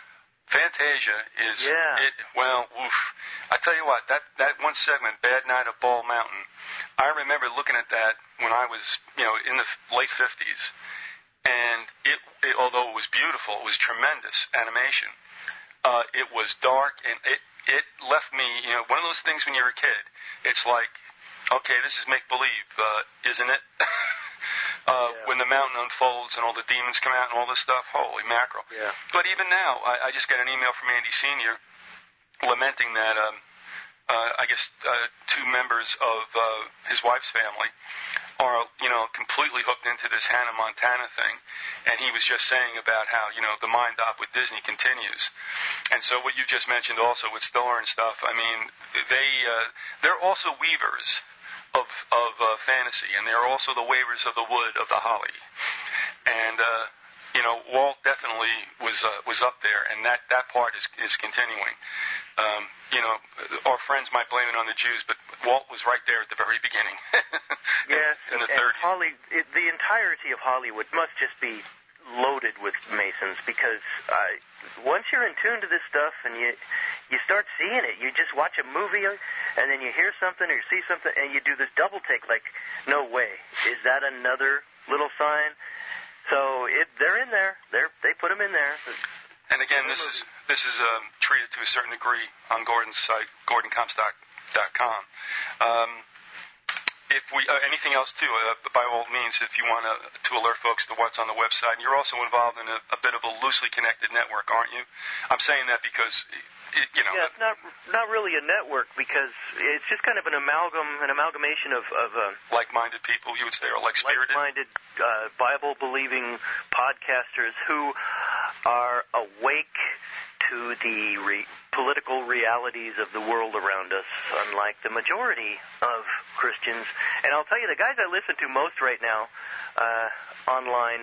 S2: Fantasia is
S3: yeah.
S2: it well oof. I tell you what, that that one segment, Bad Night at Ball Mountain, I remember looking at that when I was, you know, in the late fifties, and it, it although it was beautiful, it was tremendous animation. Uh, it was dark, and it it left me, you know, one of those things when you're a kid, it's like, okay, this is make believe, uh, isn't it? Uh, yeah. When the mountain unfolds and all the demons come out and all this stuff, holy mackerel.
S3: Yeah.
S2: But even now, I, I just got an email from Andy Senior lamenting that, um, uh, I guess, uh, two members of uh, his wife's family are, you know, completely hooked into this Hannah Montana thing. And he was just saying about how, you know, the mind op with Disney continues. And so what you just mentioned also with Stiller and stuff, I mean, they, uh, they're also weavers of of uh, fantasy, and they're also the wavers of the wood of the holly. And uh, you know, Walt definitely was uh, was up there, and that, that part is is continuing. Um, you know, our friends might blame it on the Jews, but Walt was right there at the very beginning.
S3: Yes,
S2: in the
S3: and,
S2: thirties.
S3: And Holly, it, the entirety of Hollywood must just be loaded with Masons, because uh, once you're in tune to this stuff and you you start seeing it, you just watch a movie and then you hear something or you see something and you do this double take, like, no way, is that another little sign? So it they're in there. They're they put them in there.
S2: And again, this is this is um, treated to a certain degree on Gordon's site, Gordon Comstock dot com. Um, If we uh, anything else too, uh, by all means, if you want to to alert folks to what's on the website. And you're also involved in a, a bit of a loosely connected network, aren't you? I'm saying that because it, you know.
S3: Yeah, it's not not really a network, because it's just kind of an amalgam, an amalgamation of of uh,
S2: like-minded people, you would say, or like-spirited,
S3: like-minded uh, Bible-believing podcasters who are awake to the re- political realities of the world around us, unlike the majority of Christians. And I'll tell you, the guys I listen to most right now uh, online,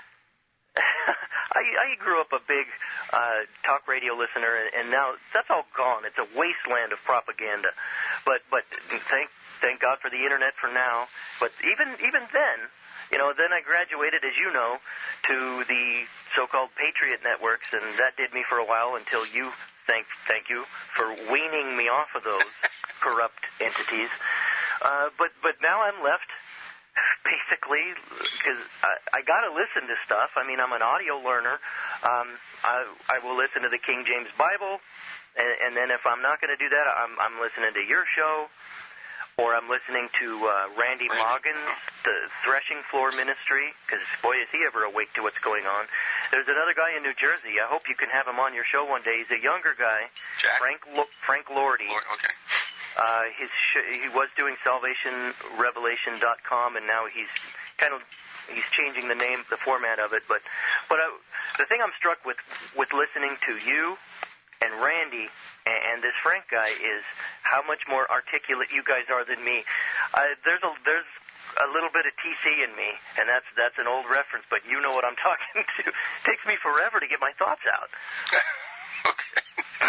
S3: I, I grew up a big uh, talk radio listener, and, and now that's all gone. It's a wasteland of propaganda. But but thank thank God for the internet for now. But even even then, you know, then I graduated, as you know, to the so-called Patriot networks, and that did me for a while until you, thank thank you, for weaning me off of those corrupt entities. Uh, but but now I'm left basically because I, I got to listen to stuff. I mean, I'm an audio learner. Um, I I will listen to the King James Bible, and, and then if I'm not going to do that, I'm I'm listening to your show. Or I'm listening to uh, Randy Moggin's the Threshing Floor Ministry, because, boy, is he ever awake to what's going on. There's another guy in New Jersey. I hope you can have him on your show one day. He's a younger guy,
S2: Jack?
S3: Frank Lo- Frank Lordy.
S2: Lord, okay.
S3: Uh, his sh- he was doing Salvation Revelation dot com, and now he's kind of he's changing the name, the format of it. But but I, the thing I'm struck with with listening to you and Randy and this Frank guy is how much more articulate you guys are than me. Uh, there's a there's a little bit of T C in me, and that's that's an old reference, but you know what I'm talking to. It takes me forever to get my thoughts out.
S2: Okay.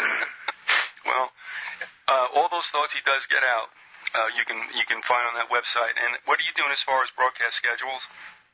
S2: Well, uh, all those thoughts he does get out. Uh, you can you can find on that website. And what are you doing as far as broadcast schedules?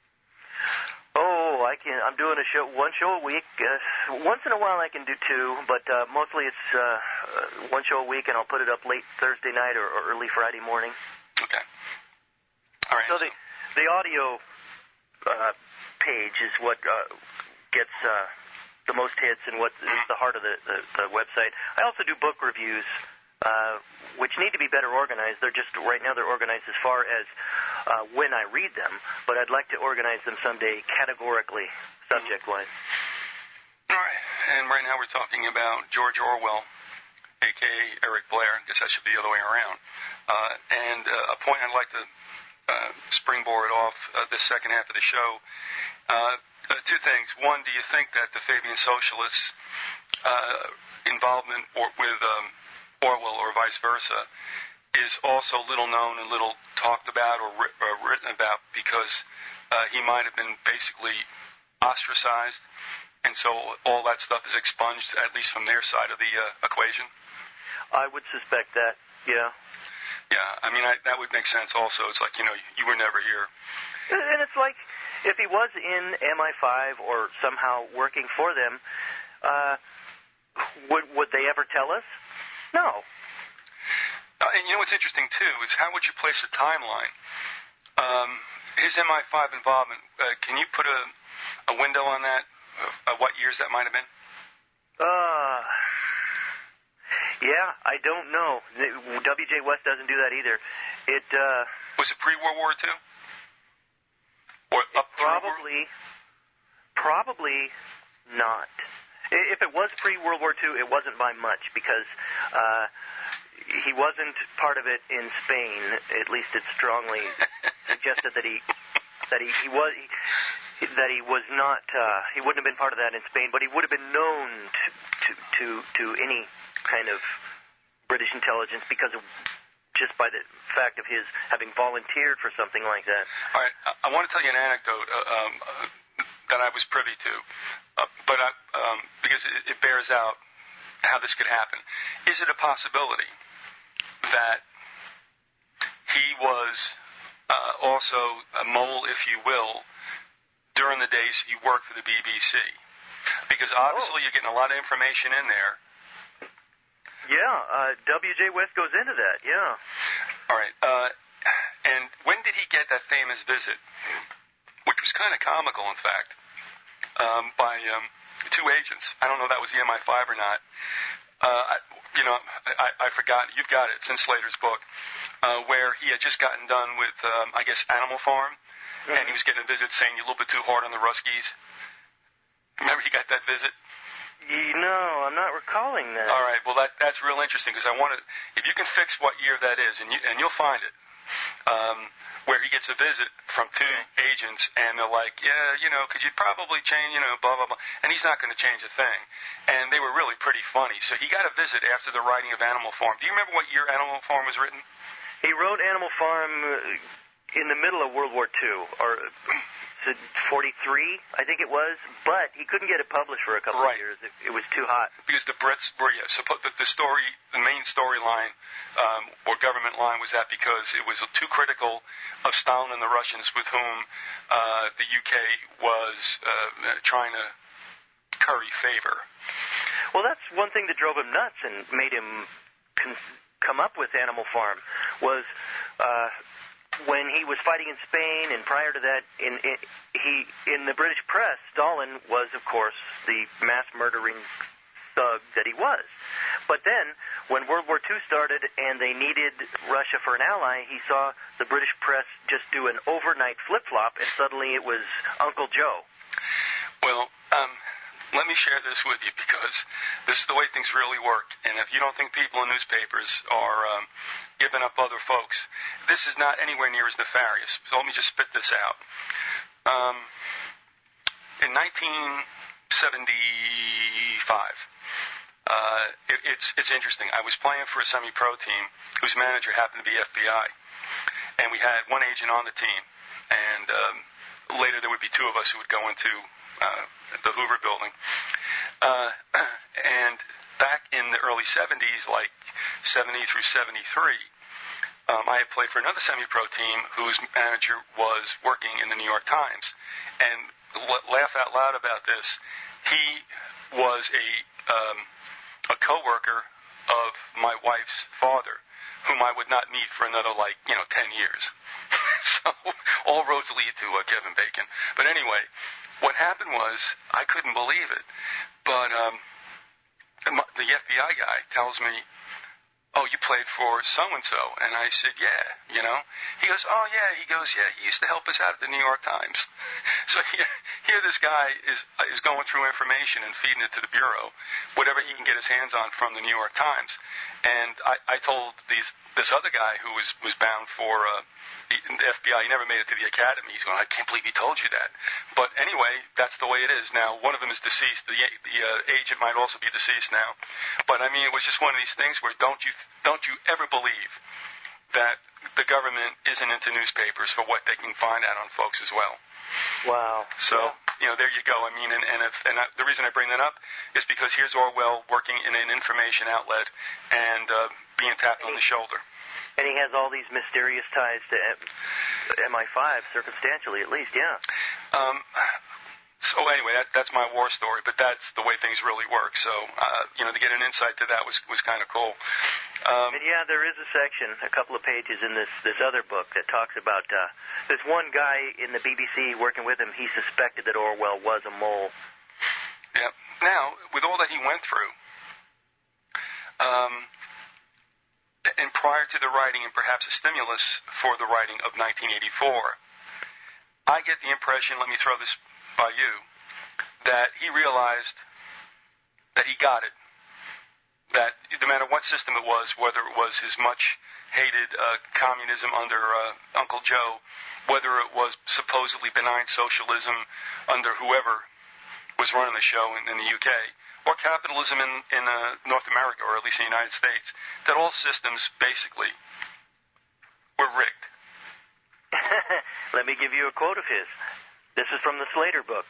S3: Oh, I can. I'm doing a show, one show a week. Uh, once in a while, I can do two, but uh, mostly it's uh, uh, one show a week, and I'll put it up late Thursday night or, or early Friday morning.
S2: Okay. All right.
S3: So the the audio uh, page is what uh, gets uh, the most hits and what is the heart of the, the, the website. I also do book reviews, uh, which need to be better organized. They're just right now they're organized as far as Uh, when I read them, but I'd like to organize them someday categorically, subject-wise.
S2: All right, and right now we're talking about George Orwell, a k a. Eric Blair. I guess that should be the other way around. Uh, and uh, a point I'd like to uh, springboard off uh, this second half of the show. Uh, uh, two things. One, do you think that the Fabian Socialists' uh, involvement or, with um, Orwell or vice versa is also little known and little talked about or, ri- or written about because uh, he might have been basically ostracized, and so all that stuff is expunged, at least from their side of the uh, equation?
S3: I would suspect that, yeah.
S2: Yeah, I mean, I, that would make sense also. It's like, you know, you were never here.
S3: And it's like, if he was in M I five or somehow working for them, uh, would, would they ever tell us? No.
S2: Uh, and you know what's interesting, too, is how would you place a timeline? Um, his M I five involvement, uh, can you put a, a window on that, uh, what years that might have been?
S3: Uh, yeah, I don't know. W J West doesn't do that either. It, uh...
S2: Was it pre-World War Two? Or up
S3: Probably, probably not. If it was pre-World War Two, it wasn't by much, because, uh... he wasn't part of it in Spain. At least it strongly suggested that he that he, he was he, that he was not. Uh, he wouldn't have been part of that in Spain, but he would have been known to to to, to any kind of British intelligence because of just by the fact of his having volunteered for something like that.
S2: All right, I, I want to tell you an anecdote uh, um, uh, that I was privy to, uh, but I, um, because it, it bears out how this could happen. Is it a possibility that he was uh, also a mole, if you will, during the days he worked for the B B C? Because obviously oh. you're getting a lot of information in there.
S3: Yeah, uh, W J West goes into that, yeah.
S2: All right. Uh, and when did he get that famous visit, which was kind of comical, in fact, um, by um, two agents? I don't know if that was the M I five or not. Uh, I, you know, I, I forgot. You've got it. It's in Slater's book, uh, where he had just gotten done with, um, I guess, Animal Farm, mm-hmm. and he was getting a visit saying you're a little bit too hard on the Ruskies. Remember he got that visit?
S3: No, I'm not recalling that.
S2: All right. Well, that that's real interesting because I want to. If you can fix what year that is, and you and you'll find it. Um, where he gets a visit from two agents, and they're like, yeah, you know, could you probably change, you know, blah, blah, blah. And he's not going to change a thing. And they were really pretty funny. So he got a visit after the writing of Animal Farm. Do you remember what year Animal Farm was written?
S3: He wrote Animal Farm in the middle of World War Two, or forty-three, I think it was. But he couldn't get it published for a couple
S2: right.
S3: of years. It, it was too hot.
S2: Because the Brits were, yeah, so the, the story, the main storyline, um, or government line was that because it was too critical of Stalin and the Russians with whom uh, the U K was uh, trying to curry favor.
S3: Well, that's one thing that drove him nuts and made him con- come up with Animal Farm was uh, when he was fighting in Spain, and prior to that, in, in he in the British press, Stalin was, of course, the mass murdering thug that he was. But then, when World War Two started and they needed Russia for an ally, he saw the British press just do an overnight flip-flop, and suddenly it was Uncle Joe.
S2: Well, um, let me share this with you, because this is the way things really work. And if you don't think people in newspapers are um, giving up other folks, this is not anywhere near as nefarious. So let me just spit this out. Um, in nineteen seventy-five, uh, it, it's it's interesting. I was playing for a semi-pro team whose manager happened to be F B I, and we had one agent on the team, and um, later there would be two of us who would go into uh, the Hoover Building. Uh, and back in the early seventies, like seventy through seventy-three, um, I had played for another semi-pro team whose manager was working in the New York Times. And l- laugh out loud about this, he was a um, a coworker of my wife's father, whom I would not meet for another, like, you know, ten years. So all roads lead to uh, Kevin Bacon. But anyway, what happened was, I couldn't believe it, but um, the F B I guy tells me, oh, you played for so-and-so. And I said, yeah, you know. He goes, oh, yeah. He goes, yeah, he used to help us out at the New York Times. So here, here this guy is is going through information and feeding it to the Bureau, whatever he can get his hands on from the New York Times. And I, I told these this other guy who was, was bound for uh, the, the F B I, he never made it to the academy. He's going, I can't believe he told you that. But anyway, that's the way it is. Now, one of them is deceased. The, the uh, agent might also be deceased now. But, I mean, it was just one of these things where don't you don't you ever believe that the government isn't into newspapers for what they can find out on folks as well.
S3: Wow.
S2: So, you know, there you go. I mean, and, and, if, and I, the reason I bring that up is because here's Orwell working in an information outlet and uh, being tapped on the shoulder.
S3: And he has all these mysterious ties to M I five, circumstantially at least, yeah. Um,
S2: so anyway, that, that's my war story, but that's the way things really work. So, uh, you know, to get an insight to that was, was kind of cool. Um,
S3: and yeah, there is a section, a couple of pages in this, this other book that talks about uh, this one guy in the B B C working with him. He suspected that Orwell was a mole.
S2: Yeah. Now, with all that he went through, um, and prior to the writing and perhaps a stimulus for the writing of nineteen eighty-four, I get the impression, let me throw this by you, that he realized that he got it. That no matter what system it was, whether it was his much-hated uh, communism under uh, Uncle Joe, whether it was supposedly benign socialism under whoever was running the show in, in the U K, or capitalism in, in uh, North America, or at least in the United States, that all systems basically were rigged.
S3: Let me give you a quote of his. This is from the Slater book.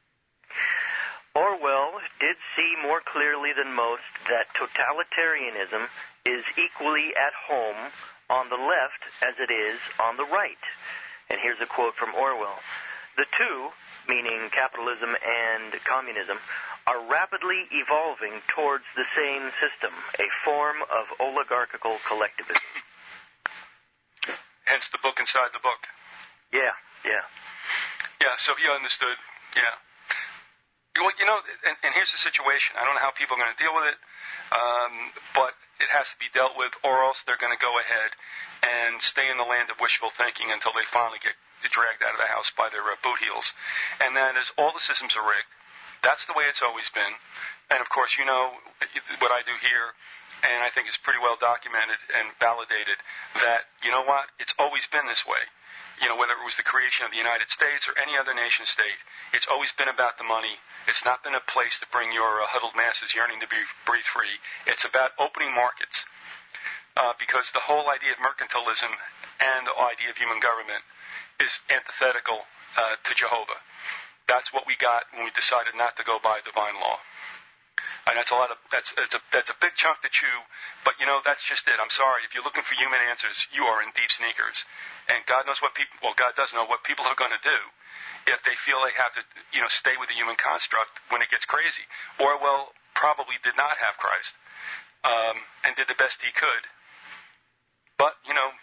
S3: Orwell did see more clearly than most that totalitarianism is equally at home on the left as it is on the right. And here's a quote from Orwell. The two, meaning capitalism and communism, are rapidly evolving towards the same system, a form of oligarchical collectivism.
S2: Hence the book inside the book.
S3: Yeah, yeah.
S2: Yeah, so he understood, yeah. Well, you know, and, and here's the situation. I don't know how people are going to deal with it, um, but it has to be dealt with, or else they're going to go ahead and stay in the land of wishful thinking until they finally get dragged out of the house by their uh, boot heels. And that is, all the systems are rigged. That's the way it's always been. And, of course, you know what I do here, and I think it's pretty well documented and validated, that, you know what, it's always been this way. You know, whether it was the creation of the United States or any other nation state, it's always been about the money. It's not been a place to bring your uh, huddled masses yearning to be breathe free. It's about opening markets, uh, because the whole idea of mercantilism and the idea of human government is antithetical uh, to Jehovah. That's what we got when we decided not to go by divine law. And that's a lot of that's that's a that's a big chunk to chew, but you know that's just it. I'm sorry, if you're looking for human answers, you are in deep sneakers, and God knows what people. Well, God does know what people are going to do if they feel they have to, you know, stay with the human construct when it gets crazy. Orwell probably did not have Christ, um, and did the best he could. But you know,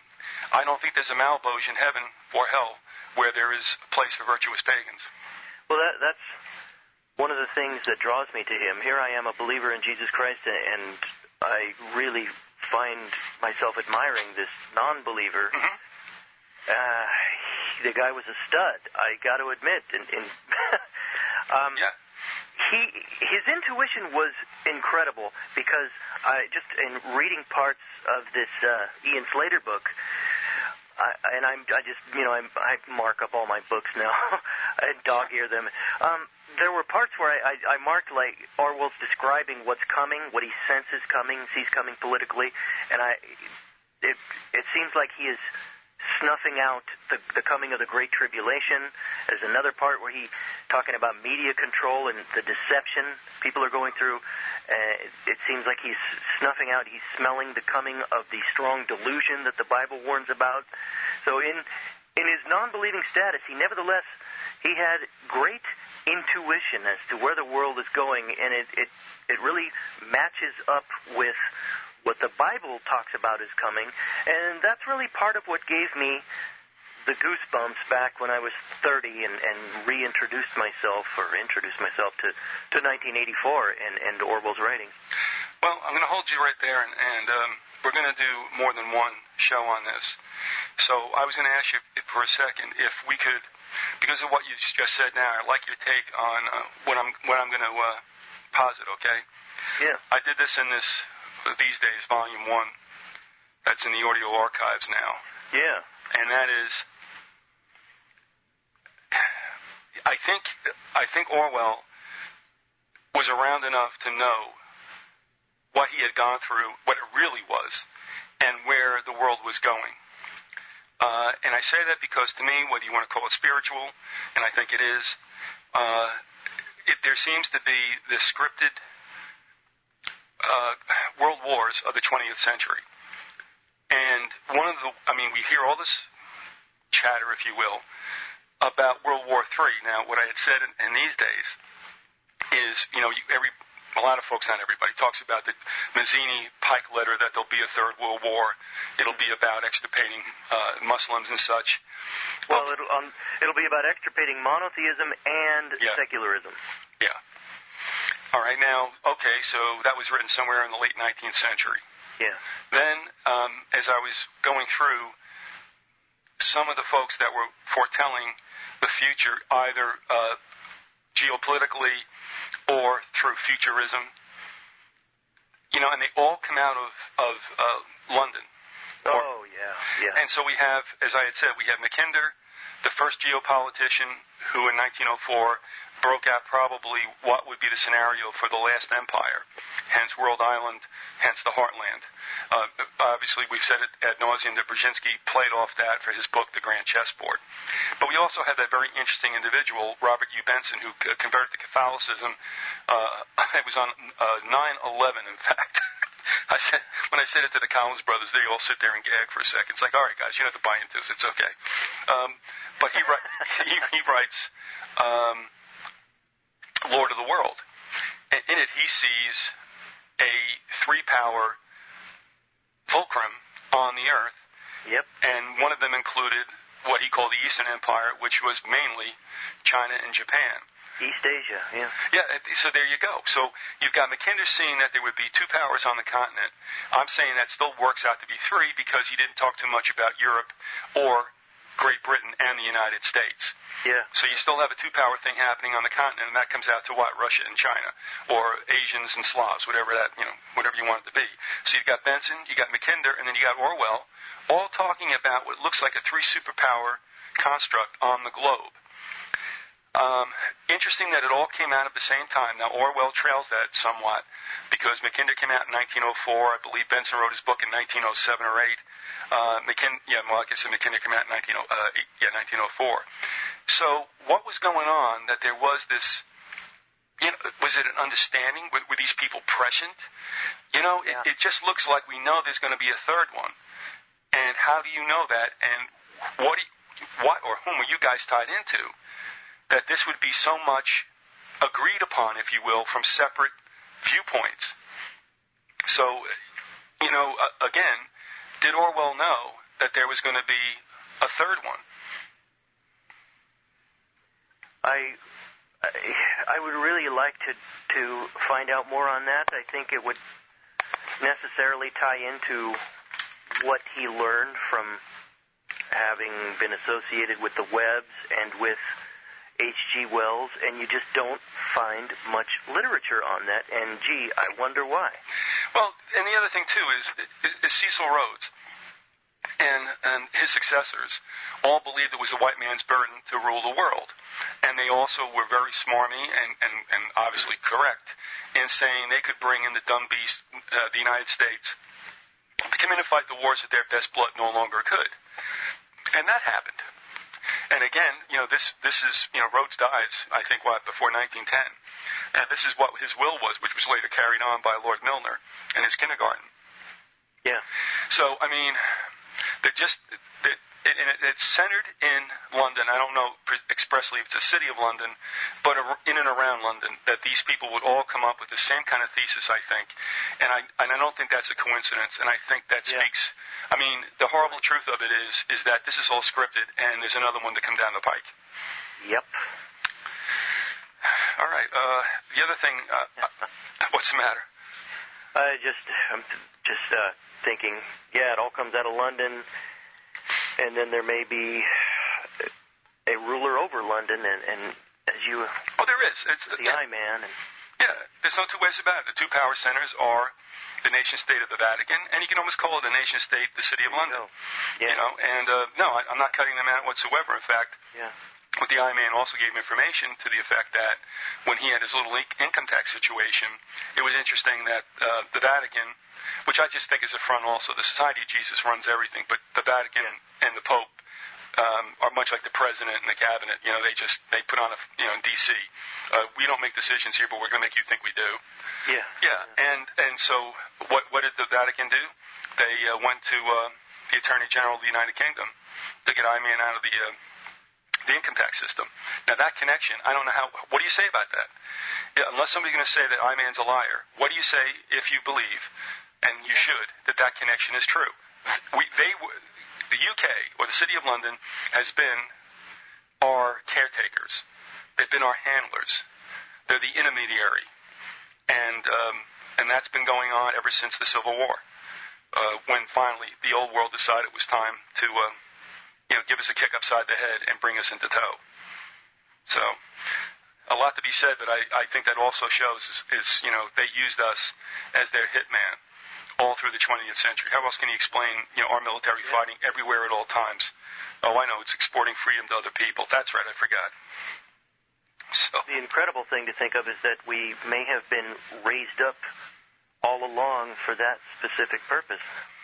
S2: I don't think there's a Malebolge in heaven or hell where there is a place for virtuous pagans.
S3: Well, that, that's one of the things that draws me to him. Here I am, a believer in Jesus Christ, and I really find myself admiring this non-believer.
S2: Mm-hmm.
S3: Uh, the guy was a stud, I got to admit. In, in um,
S2: yeah.
S3: He his intuition was incredible because I just in reading parts of this uh, Ian Slater book, I, and I'm I just you know I'm, I mark up all my books now, I dog ear them. Um, there were parts where I, I, I marked like Orwell's describing what's coming, what he senses coming, sees coming politically, and I it it seems like he is snuffing out the, the coming of the Great Tribulation. There's another part where he talking about media control and the deception people are going through. Uh, it, it seems like he's snuffing out, he's smelling the coming of the strong delusion that the Bible warns about. So in in his non-believing status, he nevertheless, he had great intuition as to where the world is going, and it, it, it really matches up with what the Bible talks about is coming, and that's really part of what gave me the goosebumps back when I was thirty and, and reintroduced myself, or introduced myself to, to nineteen eighty-four and, and Orwell's writing.
S2: Well, I'm going to hold you right there, and, and um, we're going to do more than one show on this. So I was going to ask you for a second if we could, because of what you just said now, I'd like your take on uh, what I'm what I'm going to uh, posit, okay?
S3: Yeah.
S2: I did this in this... These Days, Volume One. That's in the audio archives now.
S3: Yeah.
S2: And that is, I think, I think Orwell was around enough to know what he had gone through, what it really was, and where the world was going. Uh, and I say that because, to me, whether you want to call it spiritual, and I think it is, uh, it, there seems to be this scripted Uh, world wars of the twentieth century. And one of the, I mean, we hear all this chatter, if you will, about World War Three. Now, what I had said in, in these days is, you know, you, every, a lot of folks, not everybody, talks about the Mazzini-Pike letter that there'll be a third World War. It'll be about extirpating uh, Muslims and such.
S3: Well, well it'll, um, it'll be about extirpating monotheism and
S2: yeah.
S3: secularism.
S2: Yeah. All right, now, okay, so that was written somewhere in the late nineteenth century.
S3: Yeah.
S2: Then, um, as I was going through, some of the folks that were foretelling the future, either uh, geopolitically or through futurism, you know, and they all come out of, of uh, London.
S3: Oh,
S2: or,
S3: yeah, yeah.
S2: And so we have, as I had said, we have Mackinder, the first geopolitician who in nineteen oh four broke out probably what would be the scenario for the last empire, hence World Island, hence the Heartland. Uh, obviously, we've said it ad nauseum that Brzezinski played off that for his book, The Grand Chessboard. But we also have that very interesting individual, Robert Hugh Benson, who uh, converted to Catholicism. Uh, it was on uh, nine eleven, in fact. I said, when I said it to the Collins brothers, they all sit there and gag for a second. It's like, all right, guys, you don't have to buy into this. It's okay. Um, but he, he, he writes um, Lord of the World. And in it, he sees a three-power fulcrum on the earth.
S3: Yep.
S2: And one of them included what he called the Eastern Empire, which was mainly China and Japan.
S3: East Asia, yeah.
S2: Yeah, so there you go. So you've got Mackinder seeing that there would be two powers on the continent. I'm saying that still works out to be three because he didn't talk too much about Europe or Great Britain and the United States.
S3: Yeah.
S2: So you still have a two-power thing happening on the continent, and that comes out to what? Russia and China, or Asians and Slavs, whatever that, you know, whatever you want it to be. So you've got Benson, you got Mackinder, and then you got Orwell, all talking about what looks like a three-superpower construct on the globe. Um, interesting that it all came out at the same time. Now, Orwell trails that somewhat because Mackinder came out in nineteen oh four. I believe Benson wrote his book in nineteen oh seven or eight. Uh, McKin- yeah, well, I guess Mackinder came out in nineteen oh, uh, yeah, nineteen oh four. So what was going on that there was this, you know, was it an understanding? Were, were these people prescient? You know,
S3: yeah.
S2: it, it just looks like we know there's going to be a third one. And how do you know that? And what, do you, what or whom are you guys tied into? That this would be so much agreed upon, if you will, from separate viewpoints. So, you know, uh, again, did Orwell know that there was going to be a third one.
S3: I, I I would really like to to find out more on that. I think it would necessarily tie into what he learned from having been associated with the Webbs and with H G Wells, and you just don't find much literature on that, and gee, I wonder why.
S2: Well, and the other thing, too, is, is Cecil Rhodes and, and his successors all believed it was the white man's burden to rule the world. And they also were very smarmy and, and, and obviously correct in saying they could bring in the dumb beast, uh, the United States, to come in and fight the wars that their best blood no longer could. And that happened. And again, you know, this this is, you know, Rhodes dies, I think, what, before nineteen ten. And this is what his will was, which was later carried on by Lord Milner in his kindergarten.
S3: Yeah.
S2: So, I mean, they're just, they're, it, it, it's centered in London. I don't know expressly if it's the city of London, but in and around London, that these people would all come up with the same kind of thesis, I think. And I and I don't think that's a coincidence. And I think that
S3: yeah.
S2: speaks, I mean, the horrible truth of it is is that this is all scripted, and there's another one to come down the pike.
S3: Yep.
S2: All right. Uh, the other thing, uh, what's the matter?
S3: I just, I'm just uh, thinking, yeah, it all comes out of London, and then there may be a ruler over London, and, and as you,
S2: oh, there is. It's
S3: the
S2: yeah.
S3: I-Man. And,
S2: yeah, there's no two ways about it. The two power centers are the nation-state of the Vatican, and you can almost call it the nation-state, the city of London.
S3: Oh, yeah.
S2: You know, and uh, no, I, I'm not cutting them out whatsoever. In fact,
S3: yeah.
S2: But the I-Man also gave information to the effect that when he had his little income tax situation, it was interesting that uh, the Vatican, which I just think is a front also, the Society of Jesus runs everything, but the Vatican and the Pope um, are much like the president and the cabinet. You know, they just, they put on a, you know, in D C, uh, we don't make decisions here, but we're going to make you think we do.
S3: Yeah.
S2: Yeah, and, and so what, what did the Vatican do? They uh, went to uh, the Attorney General of the United Kingdom to get I-Man out of the... Uh, the income tax system. Now, that connection, I don't know how, what do you say about that? Yeah, unless somebody's going to say that I-Man's a liar, what do you say if you believe, and you should, that that connection is true? We, they, the U K, or the City of London, has been our caretakers. They've been our handlers. They're the intermediary. And, um, and that's been going on ever since the Civil War, uh, when finally the old world decided it was time to... Uh, you know, give us a kick upside the head and bring us into tow. So, a lot to be said, but I, I think that also shows is, is, you know, they used us as their hitman all through the twentieth century. How else can you explain, you know, our military fighting everywhere at all times? Oh, I know, it's exporting freedom to other people. That's right, I forgot. So.
S3: The incredible thing to think of is that we may have been raised up all along for that specific purpose.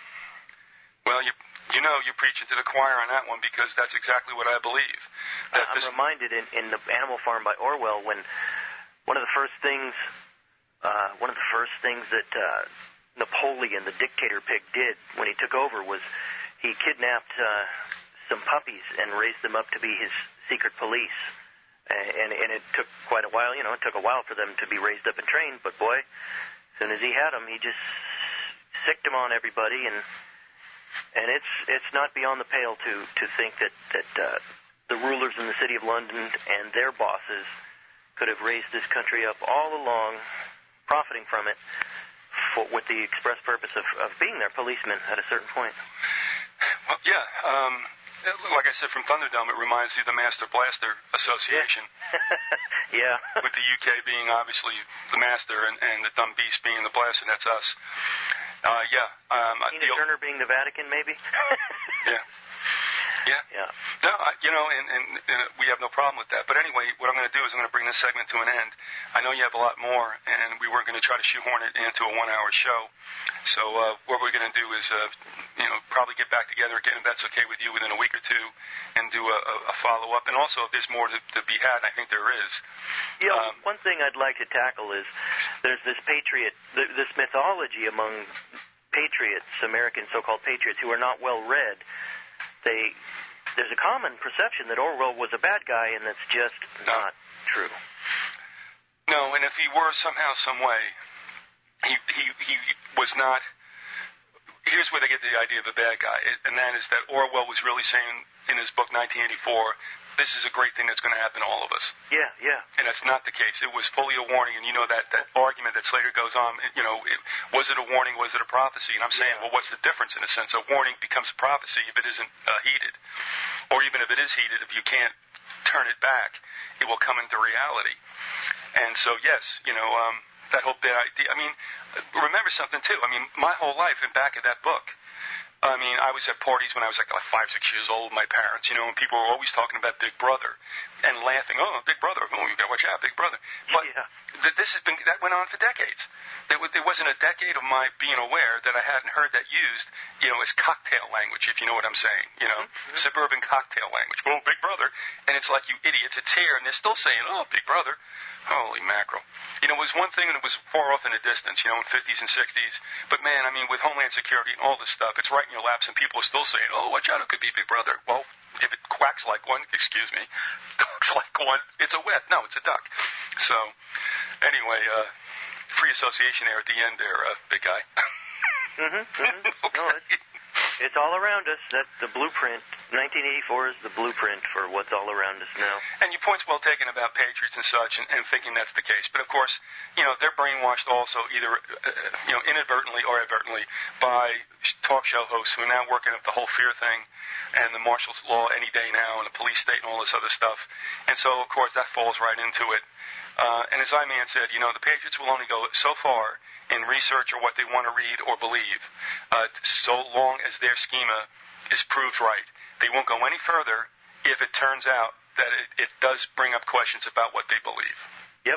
S2: Well, you you know you're preaching to the choir on that one, because that's exactly what I believe. That
S3: I'm
S2: this...
S3: reminded in, in The Animal Farm by Orwell when one of the first things, uh, one of the first things that uh, Napoleon, the dictator pig, did when he took over was he kidnapped uh, some puppies and raised them up to be his secret police. And, and it took quite a while, you know, it took a while for them to be raised up and trained, but boy, as soon as he had them, he just sicked them on everybody, and And it's it's not beyond the pale to, to think that, that uh, the rulers in the City of London and their bosses could have raised this country up all along, profiting from it, for, with the express purpose of, of being their policemen at a certain point.
S2: Well, yeah. Um, like I said, from Thunderdome, it reminds you of the Master Blaster Association.
S3: Yeah.
S2: With the U K being obviously the master and, and the dumb beast being the blaster, that's us. Uh, yeah. Um,
S3: Tina the, Turner being the Vatican, maybe?
S2: Yeah. Yeah.
S3: Yeah.
S2: No, I, you know, and, and, and we have no problem with that. But anyway, what I'm going to do is I'm going to bring this segment to an end. I know you have a lot more, and we weren't going to try to shoehorn it into a one-hour show. So uh, what we're going to do is, uh, you know, probably get back together again, if that's okay with you, within a week or two, and do a, a follow-up. And also, if there's more to, to be had, I think there is.
S3: Yeah,
S2: um,
S3: one thing I'd like to tackle is there's this patriot, this mythology among patriots, American so-called patriots, who are not well-read. They, there's a common perception that Orwell was a bad guy, and that's just
S2: no.
S3: not true.
S2: No, and if he were somehow, some way, he he he was not. here's where they get the idea of a bad guy, and that is that Orwell was really saying in his book nineteen eighty-four, this is a great thing that's going to happen to all of us.
S3: Yeah, yeah.
S2: And that's not the case. It was fully a warning, and you know that, that argument that Slater goes on, you know, it, was it a warning, was it a prophecy? And I'm saying, yeah. well, what's the difference in a sense? A warning becomes a prophecy if it isn't uh, heeded. Or even if it is heeded, if you can't turn it back, it will come into reality. And so, yes, you know, um, that whole bit idea. I mean, remember something, too. I mean, my whole life in back of that book, I mean, I was at parties when I was like, like five, six years old with my parents, you know, and people were always talking about Big Brother and laughing. Oh, Big Brother. Oh, you got to watch out, Big Brother. But
S3: yeah.
S2: th- this has been, that went on for decades. There, w- there wasn't a decade of my being aware that I hadn't heard that used, you know, as cocktail language, if you know what I'm saying, you know, mm-hmm. suburban cocktail language. Oh, Big Brother. And it's like, you idiots, it's here. And they're still saying, oh, Big Brother. Holy mackerel. You know, it was one thing and it was far off in the distance, you know, in fifties and sixties. But, man, I mean, with Homeland Security and all this stuff, it's right in your laps, and people are still saying, oh, watch out, it could be Big Brother. Well, if it quacks like one, excuse me, quacks like one, it's a wet. No, it's a duck. So, anyway, uh, free association there at the end there, uh, big guy.
S3: mm-hmm, mm-hmm. Okay. No, it's, it's all around us. That's the blueprint. nineteen eighty-four is the blueprint for what's all around us now.
S2: And your point's well taken about patriots and such, and, and thinking that's the case. But of course, you know, they're brainwashed also, either uh, you know, inadvertently or advertently, by talk show hosts who are now working up the whole fear thing, and the martial law any day now, and the police state, and all this other stuff. And so, of course, that falls right into it. Uh, and as I-Man said, you know, the patriots will only go so far in research or what they want to read or believe, uh, so long as their schema is proved right. They won't go any further if it turns out that it, it does bring up questions about what they believe.
S3: Yep.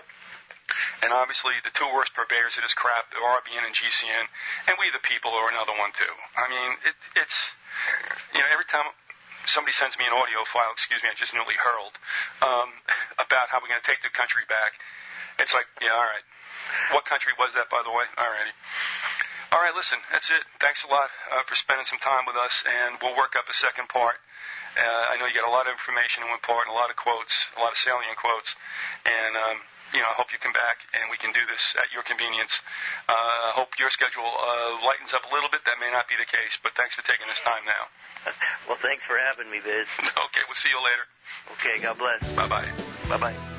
S2: And obviously, the two worst purveyors of this crap are R B N and G C N, and we the people are another one too. I mean, it, it's, you know, every time somebody sends me an audio file, excuse me, I just nearly hurled, um, about how we're going to take the country back, it's like, yeah, all right. What country was that, by the way? All righty. All right, listen, that's it. Thanks a lot uh, for spending some time with us, and we'll work up a second part. Uh, I know you got a lot of information in one part and a lot of quotes, a lot of salient quotes, and, um, you know, I hope you come back and we can do this at your convenience. I uh, hope your schedule uh, lightens up a little bit. That may not be the case, but thanks for taking this time now.
S3: Well, thanks for having me, Biz.
S2: Okay, we'll see you later.
S3: Okay, God bless.
S2: Bye-bye.
S3: Bye-bye.